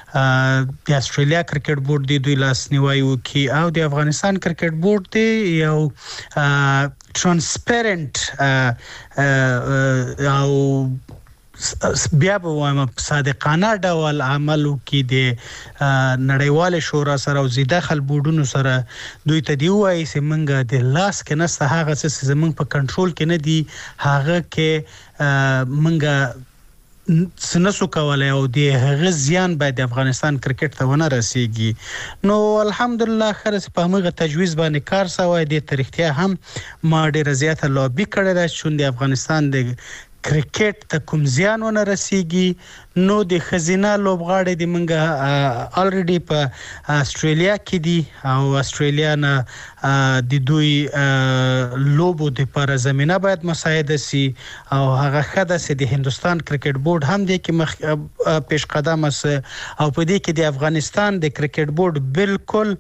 د استرالیا کرکټ بورډ دی دوی لاس نیوي وکي او د افغانستان کرکټ بورډ دی یو ترانسپیرنت او بیا به وایم صادقانه ډول عملو کې د نړیوال شورا سره او زیاده خل بورډونو سره دوی ته دی وایي چې منګه د لاس کې نه هغه څه زمونږ په کنټرول کې نه دی هغه کې منګه سنسو کولای او د هغه زیان باید د افغانستان کرکټ ته ونه رسیږي نو الحمدلله خرس په موږ تجویز باندې کار سوی د تاریختیا هم ما ډیره زیاته لوبي کړې ده چې د افغانستان د کرکټ ته کوم زیان ونه رسیږي نو د خزینه لوبغاړي د منګه الریډي په استرالیا کې دي او استرالیا نه د دوی لوبو د پر زمينه باید مساعده سي او هغه خده سي د هندستان کرکټ بورډ هم د کې پیش قدم اس او په دې کې د افغانستان د کرکټ بورډ بالکل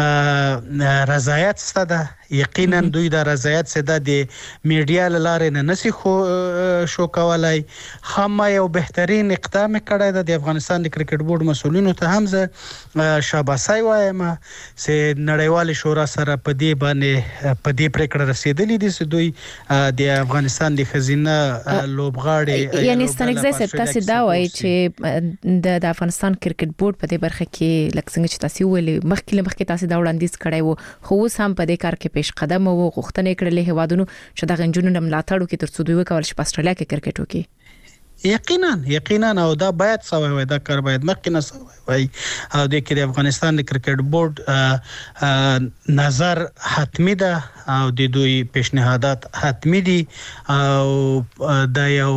رضایت ستده یقینا دوی د رضایت څخه د میډیا لاره نه نسی خو شو کولای هم یو بهترین اقدام کړی د افغانستان د کرکټ بورډ مسؤلینو ته هم زه شاباسي وایم چې نړیوال شورا سره په دې باندې په دې پریکړه رسیدلې دي چې دوی د افغانستان د خزینه لوبغاړي یعنی ستنګزه سپ تاسو دا وایي چې د افغانستان کرکټ بورډ په دې برخه کې لکه څنګه چې تاسو ویلي مخکې مخکې تاسو دا وړاندیز کړی وو خو اوس هم په دې کار کې پیش قدم او غوښتنې کړلې هوادونو چې د غنجونو ملاتړ وکړي ترڅو دوی وکول شي په استرالیا کې کرکټ وکړي یقینا یقینا او دا باید سوي وي دا کار باید مخکې نه سوي وي او د کې د افغانستان د کرکټ بورډ نظر حتمی ده او د دوی پیشنهادات حتمی دي او دا یو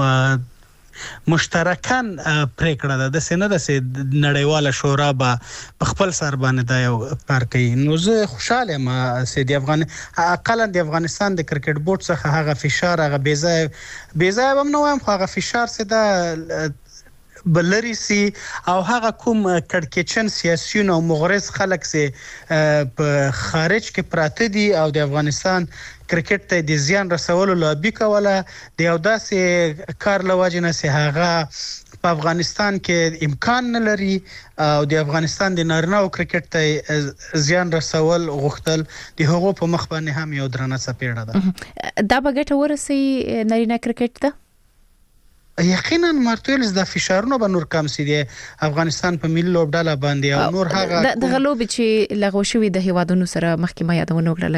مشترکان پریکړه ده د سینه د نړیواله شورا په خپل سر باندې دا یو کار کوي نو زه خوشاله ما سې د افغان اقل د افغانستان د کرکټ بورډ څخه هغه فشار هغه بیزای بیزای هم نو هم هغه فشار سې د بلری سي او هغه کوم کړکېچن سیاسيون او مغرض خلک سي په خارج کې پراته دي او د افغانستان کرکټ ته د زیان رسولو لابي کوله د یو داسې کار لواجنه سي هغه په افغانستان کې امکان نه لري او د افغانستان د نارینه او کرکټ ته زیان رسول غوښتل د هغو په مخ باندې هم یو درنه سپېړه ده. دا بغټ ورسي نارینه کرکټ ته یقینا مارتویلز د فشارونو به نور کم سي د افغانستان په ملي لوبډاله باندې او نور هغه د غلوب چې لغوه شوی د هیوادونو سره محکمه یادونه وکړه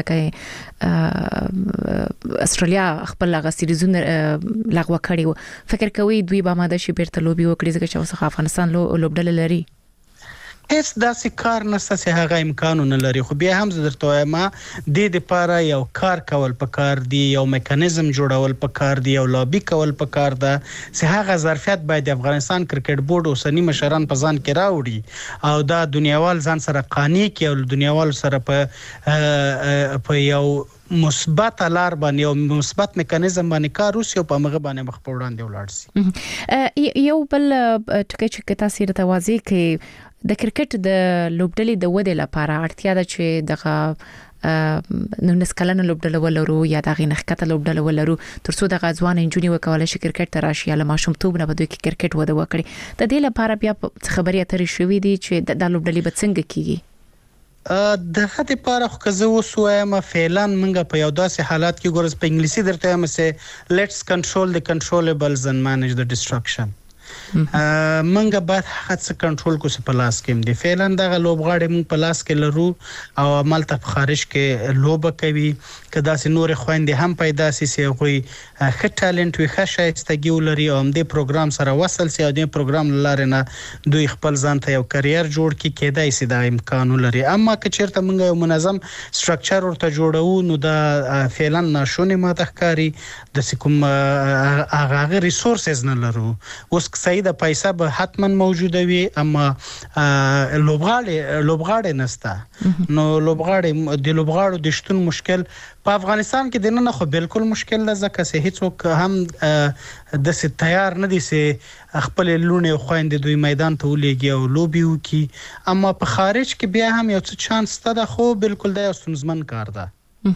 لکه استرالیا خپل هغه سیریزونه لغوه کړی فکر کوي دوی به ماده شي بیرته لوبي وکړي ځکه چې افغانستان لوبډاله لري هیڅ داسې کار نشته چې هغه امکان نه لري خو بیا هم زه درته وایم د دې لپاره یو کار کول پکار دی یو میکانیزم جوړول پکار دی یو لابي کول پکار ده چې هغه ظرفیت باید د افغانستان کرکټ بورډ اوسنی مشران په ځان کې راوړي او دا دنیاوال ځان سره قانع کی او دنیاوال سره په په یو مثبت لار باندې او مثبت میکانیزم باندې کار وسي او په مغه باندې مخ په وړاندې ولاړ سي یو بل ټکی چې تاسو ته واضح کې د کرکټ د لوبډلې د ودې لپاره اړتیا ده چې دغه نو نسکلن لوبډله ولرو یا دغه نخکته لوبډله ولرو ترڅو د غزوان انجونی وکول شي کرکټ ته راشي یا ماشومتوب نه بده کې کرکټ وده وکړي د دې لپاره بیا خبري اترې شوې دي چې د لوبډلې به څنګه کیږي دغه لپاره خو که زه وسوایم فعلا منګه په یو داسې حالات کې ګورز په انګلیسي درته وایم چې لیټس کنټرول د کنټرولبلز and manage the destruction منګه بعد هغه څه کنټرول کو څه په لاس کې دی فعلا دغه لوبغاړي مونږ په لاس کې لرو او عمل ته خارج کې لوب کوي کدا سي نور خويندې هم پیدا سي سي غوي ښه ټالنت وي ښه شایستګي ولري او دې پروګرام سره وصل سي او دې پروګرام لاره نه دوی خپل ځان ته یو کرییر جوړ کی کېدای سي دا امکان لري اما که چیرته مونږ یو منظم سټرکچر ورته جوړو نو دا فعلا ناشونی ماته ښکاری د کوم هغه ریسورسز نه لرو اوس صحیح د پیسې به حتما موجوده وي اما لوبغاړي لوبغاړي نسته نو لوبغاړي د لوبغاړو د شتون مشکل په افغانستان کې د نن خو بالکل مشکل ده ځکه چې هیڅوک هم د سي تیار نه دي چې خپل لونه خويندې دوی میدان ته ولېږي او لوبي وکي اما په خارج کې بیا هم یو څه چانس ته خو بالکل د ستونزمن کار ده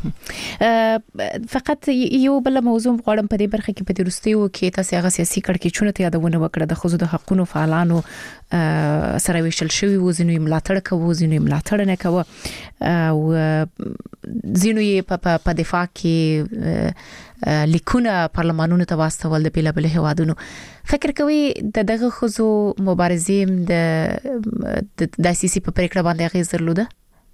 فقط یو بل موضوع غواړم په دې برخه کې په دې وروستیو کې تاسو هغه سیاسي کړکېچونه ته یادونه وکړه د خوځو د حقوقو فعالانو سره ویشل شوی و ځینو ملاتړ کوو ځینو ملاتړ نه کوو او ځینو یې په دفاع کې لیکونه پارلمانونو ته واستول د بیلابل هوادونو فکر کوي د دغه خوځو مبارزین د د سیاسي په پریکړه باندې غیر درلوده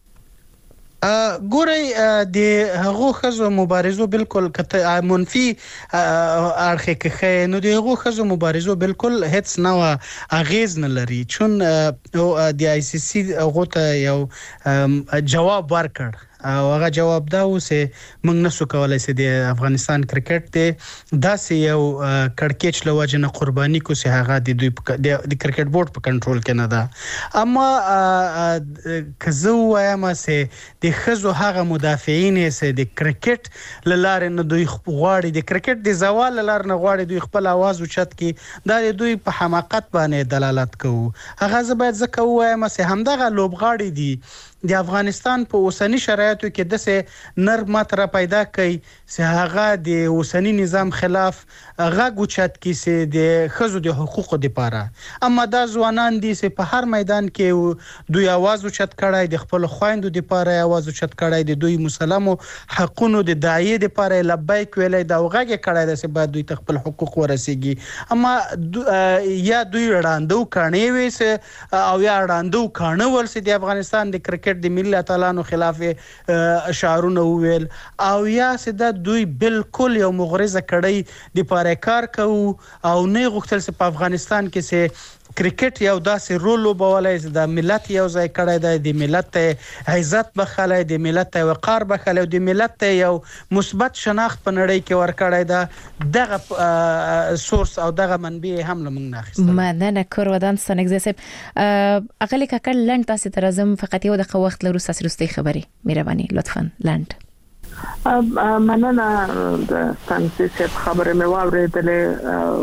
ګوري د هغه خزو مبارزو بالکل کته منفي اړخ کې نو د هغه خزو مبارزو بالکل هیڅ نو اغیز نه لري چون د آی سی سی هغه ته یو جواب ورکړ او هغه جواب دا و چې موږ نسو کولای چې د افغانستان کرکټ ته داسې یو کړکېچ لوجنه قرباني کو چې هغه د دوی د کرکټ بورډ په کنټرول کې نه ده اما کزو وایم چې د خزو هغه مدافعین چې د کرکټ لاره نه دوی غواړي د کرکټ د زوال لاره نه غواړي دوی خپل आवाज اوچت کی دا دوی په حماقت باندې دلالت کوي هغه زه باید زکه وایم چې همدغه لوبغاړي دي د افغانستان په اوسنی شرایطو کې د سه نرمت را پیدا کوي چې هغه د اوسنی نظام خلاف هغه غوچت کې چې د خزو د حقوقو لپاره اما دا ځوانان دي چې په هر میدان کې دوی आवाज اوچت کړای د خپل خويندو لپاره आवाज اوچت کړای د دوی مسلمو حقونو د داعیه لپاره لبیک ویلې دا وغه کړای د چې بعد دوی خپل حقوق ورسیږي اما یا دوی وړاندو کڼي وي او یا وړاندو کڼو ورسې د افغانستان د کرکټ د ملي اتلانو خلاف شعارونه ویل او یا سده دوی بالکل یو مغرضه کړی د پاره کار کوي او نه غوښتل چې په افغانستان کې سه کرکټ یو داسې رول وبولای چې د ملت یو ځای کړی دی د ملت عزت بخلای د ملت وقار بخلای د ملت یو مثبت شناخت په نړۍ کې ور کړی دی دغه سورس او دغه منبع هم لمن ناخسته مننه کور ودان سنگزسب اقل ککل لند تاسو ترزم فقط یو دغه وخت لرو ساسرستی خبري مهرباني لطفا لند مننه د سنگزسب خبره مې واورېدلې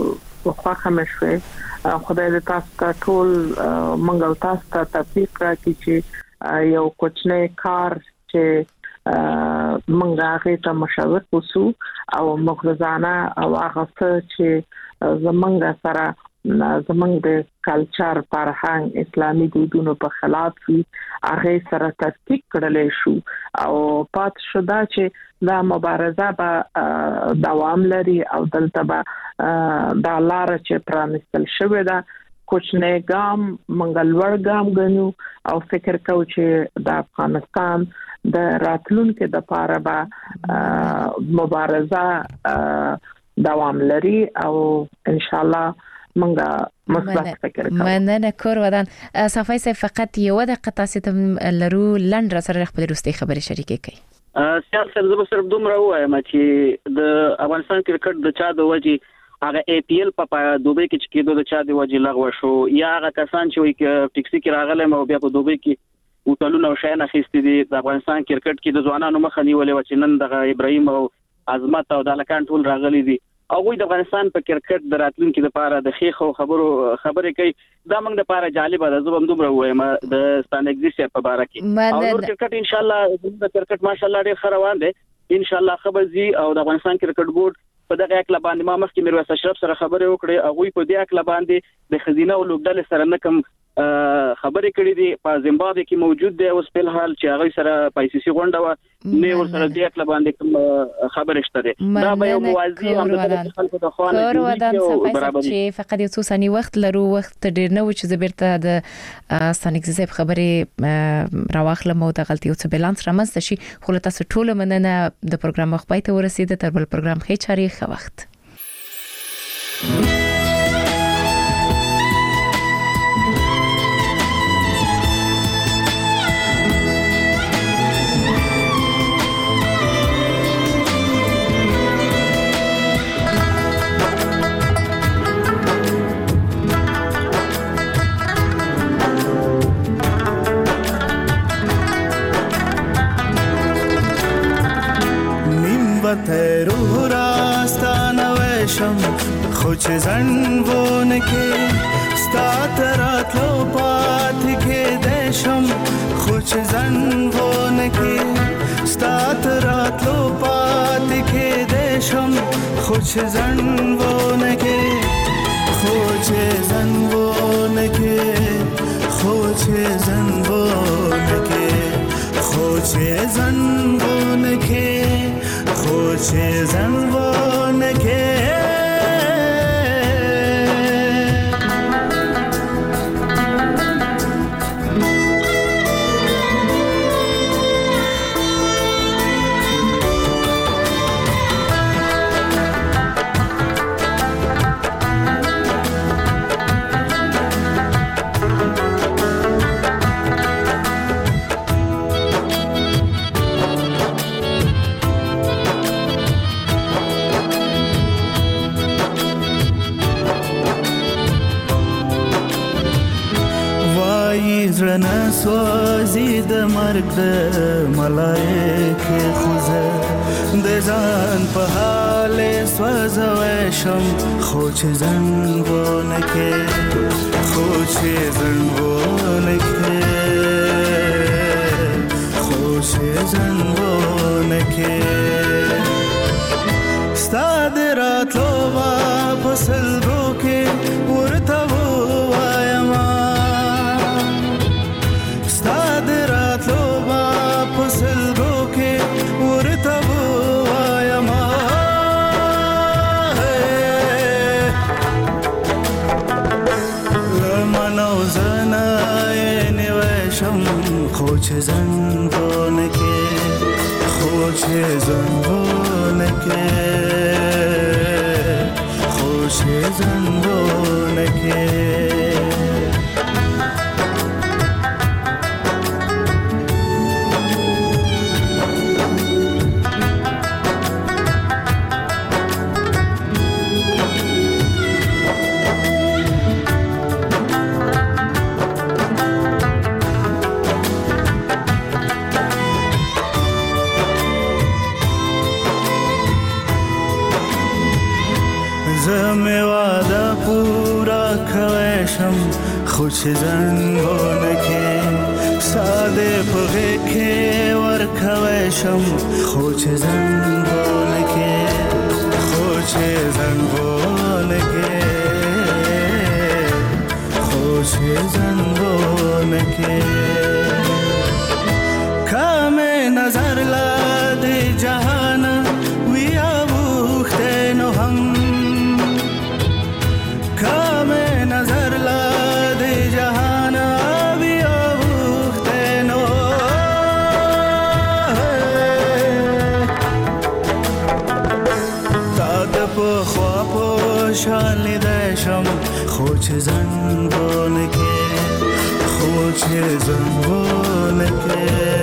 خوخه مشوي خدای دې تاسو ته ټول منګل تاسو ته تطبیق راکړي چې یو کوچنی کار چې منګه هغه ته مشاور وسو او مغرضانه او هغه چې زمونږ سره زمونږ د کلچر فرهنګ اسلامي دودونو په خلاف وي هغه سره تطبیق کړل شو او پات شودا چې دا مبارزه به دوام لري او دلته به د لار چې پرانستل شوی دا کوچنی ګام منګلور ګام غنو او فکر کوو چې د افغانستان د راتلونکو د لپاره به مبارزه دوام لري او ان شاء الله منګه مثبت فکر کوم. مننه کور ودان صفای سه فقط یو دقیقه تاسو ته لرو لند را سره خپل روستي خبري شریکې کړئ. سیاست زه به صرف دومره وایم چې د افغانستان کرکټ د چا د وجې هغه ای پی ایل په دوبۍ کې چې کېدو د چا د وجې لغوه شو یا هغه کسان چې وایي ټیکسي کې راغله او بیا په دوبۍ کې وټلونه او شایانه خېستې دي د افغانستان کرکټ کې د ځوانانو مخه نیولې و چې نن د ابراهیم او عظمت او د لکان ټول راغلي دي او وي د افغانستان په کرکټ د راتلونکو لپاره د خېخو خبرو خبرې کوي دا موږ د لپاره جالب ده زه هم دومره وایم د ستان ایگزیسټ په اړه کې او نور کرکټ ان شاء الله د کرکټ ماشاءالله ډېر روان دي ان شاء الله خبرزي او د افغانستان کرکټ بورډ په دغه اکل باندې ما مخکې میرویس اشرف سره خبرې وکړې او وی په دې اکل باندې د خزینه او لوګدل سره نکم خبرې کړې دي په زیمبابوې کې موجود دی اوس په حال چې هغه سره پایسيسي غونډه و نه ور سره دې اکل باندې کوم خبرې شته دا به یو موازی هم د خلکو د خوانه برابر چې فقط یو څو ثانیې وخت لرو وخت ډیر نه و چې زبرته د سانګزیب خبرې راوخلم او د غلطي او څه بیلانس رامنځته شي خو تاسو ټول مننه د پروګرام مخ پای ته ورسید تر بل پروګرام خې چاري ښه وخت. تیرو راستان وشم خوچ زنبون کې ستات راتلو پات کې دیشم خوچ زنبون کې ستات راتلو پات کې دیشم خوچ زنبون کې خوچ زنبون کې خوچ زنبون کې خوچ زنبون کې خوچه زنبونه که زرنا سوازی د مرګ د ملائکه خوزه د ځان په حال سوځوي شم خو چې زنګونه کې خو چې زنګونه کې خو چې زنګونه کې ستاد راتلو واپس لرو کې ورته وایم خوچ زنبونه کې خوچ زنبونه کې خوچ زنبونه کې زمه واده پورا کوشم خوش زنگونه که ساده پغه که ور کوشم خوش زنگونه که خوش زنگونه که خوش زنگونه که کام نظر لاد جهان ویا بوخته نو هم کام نظر لاد جهان ویا بوخته نو داد په خوا په شان دشم خوش زنگونه که خوش زنگونه که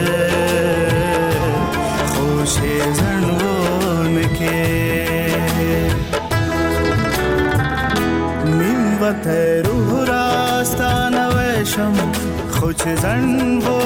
خوش زنگونه که میم بته روح راستانه وشم خوش زنگونه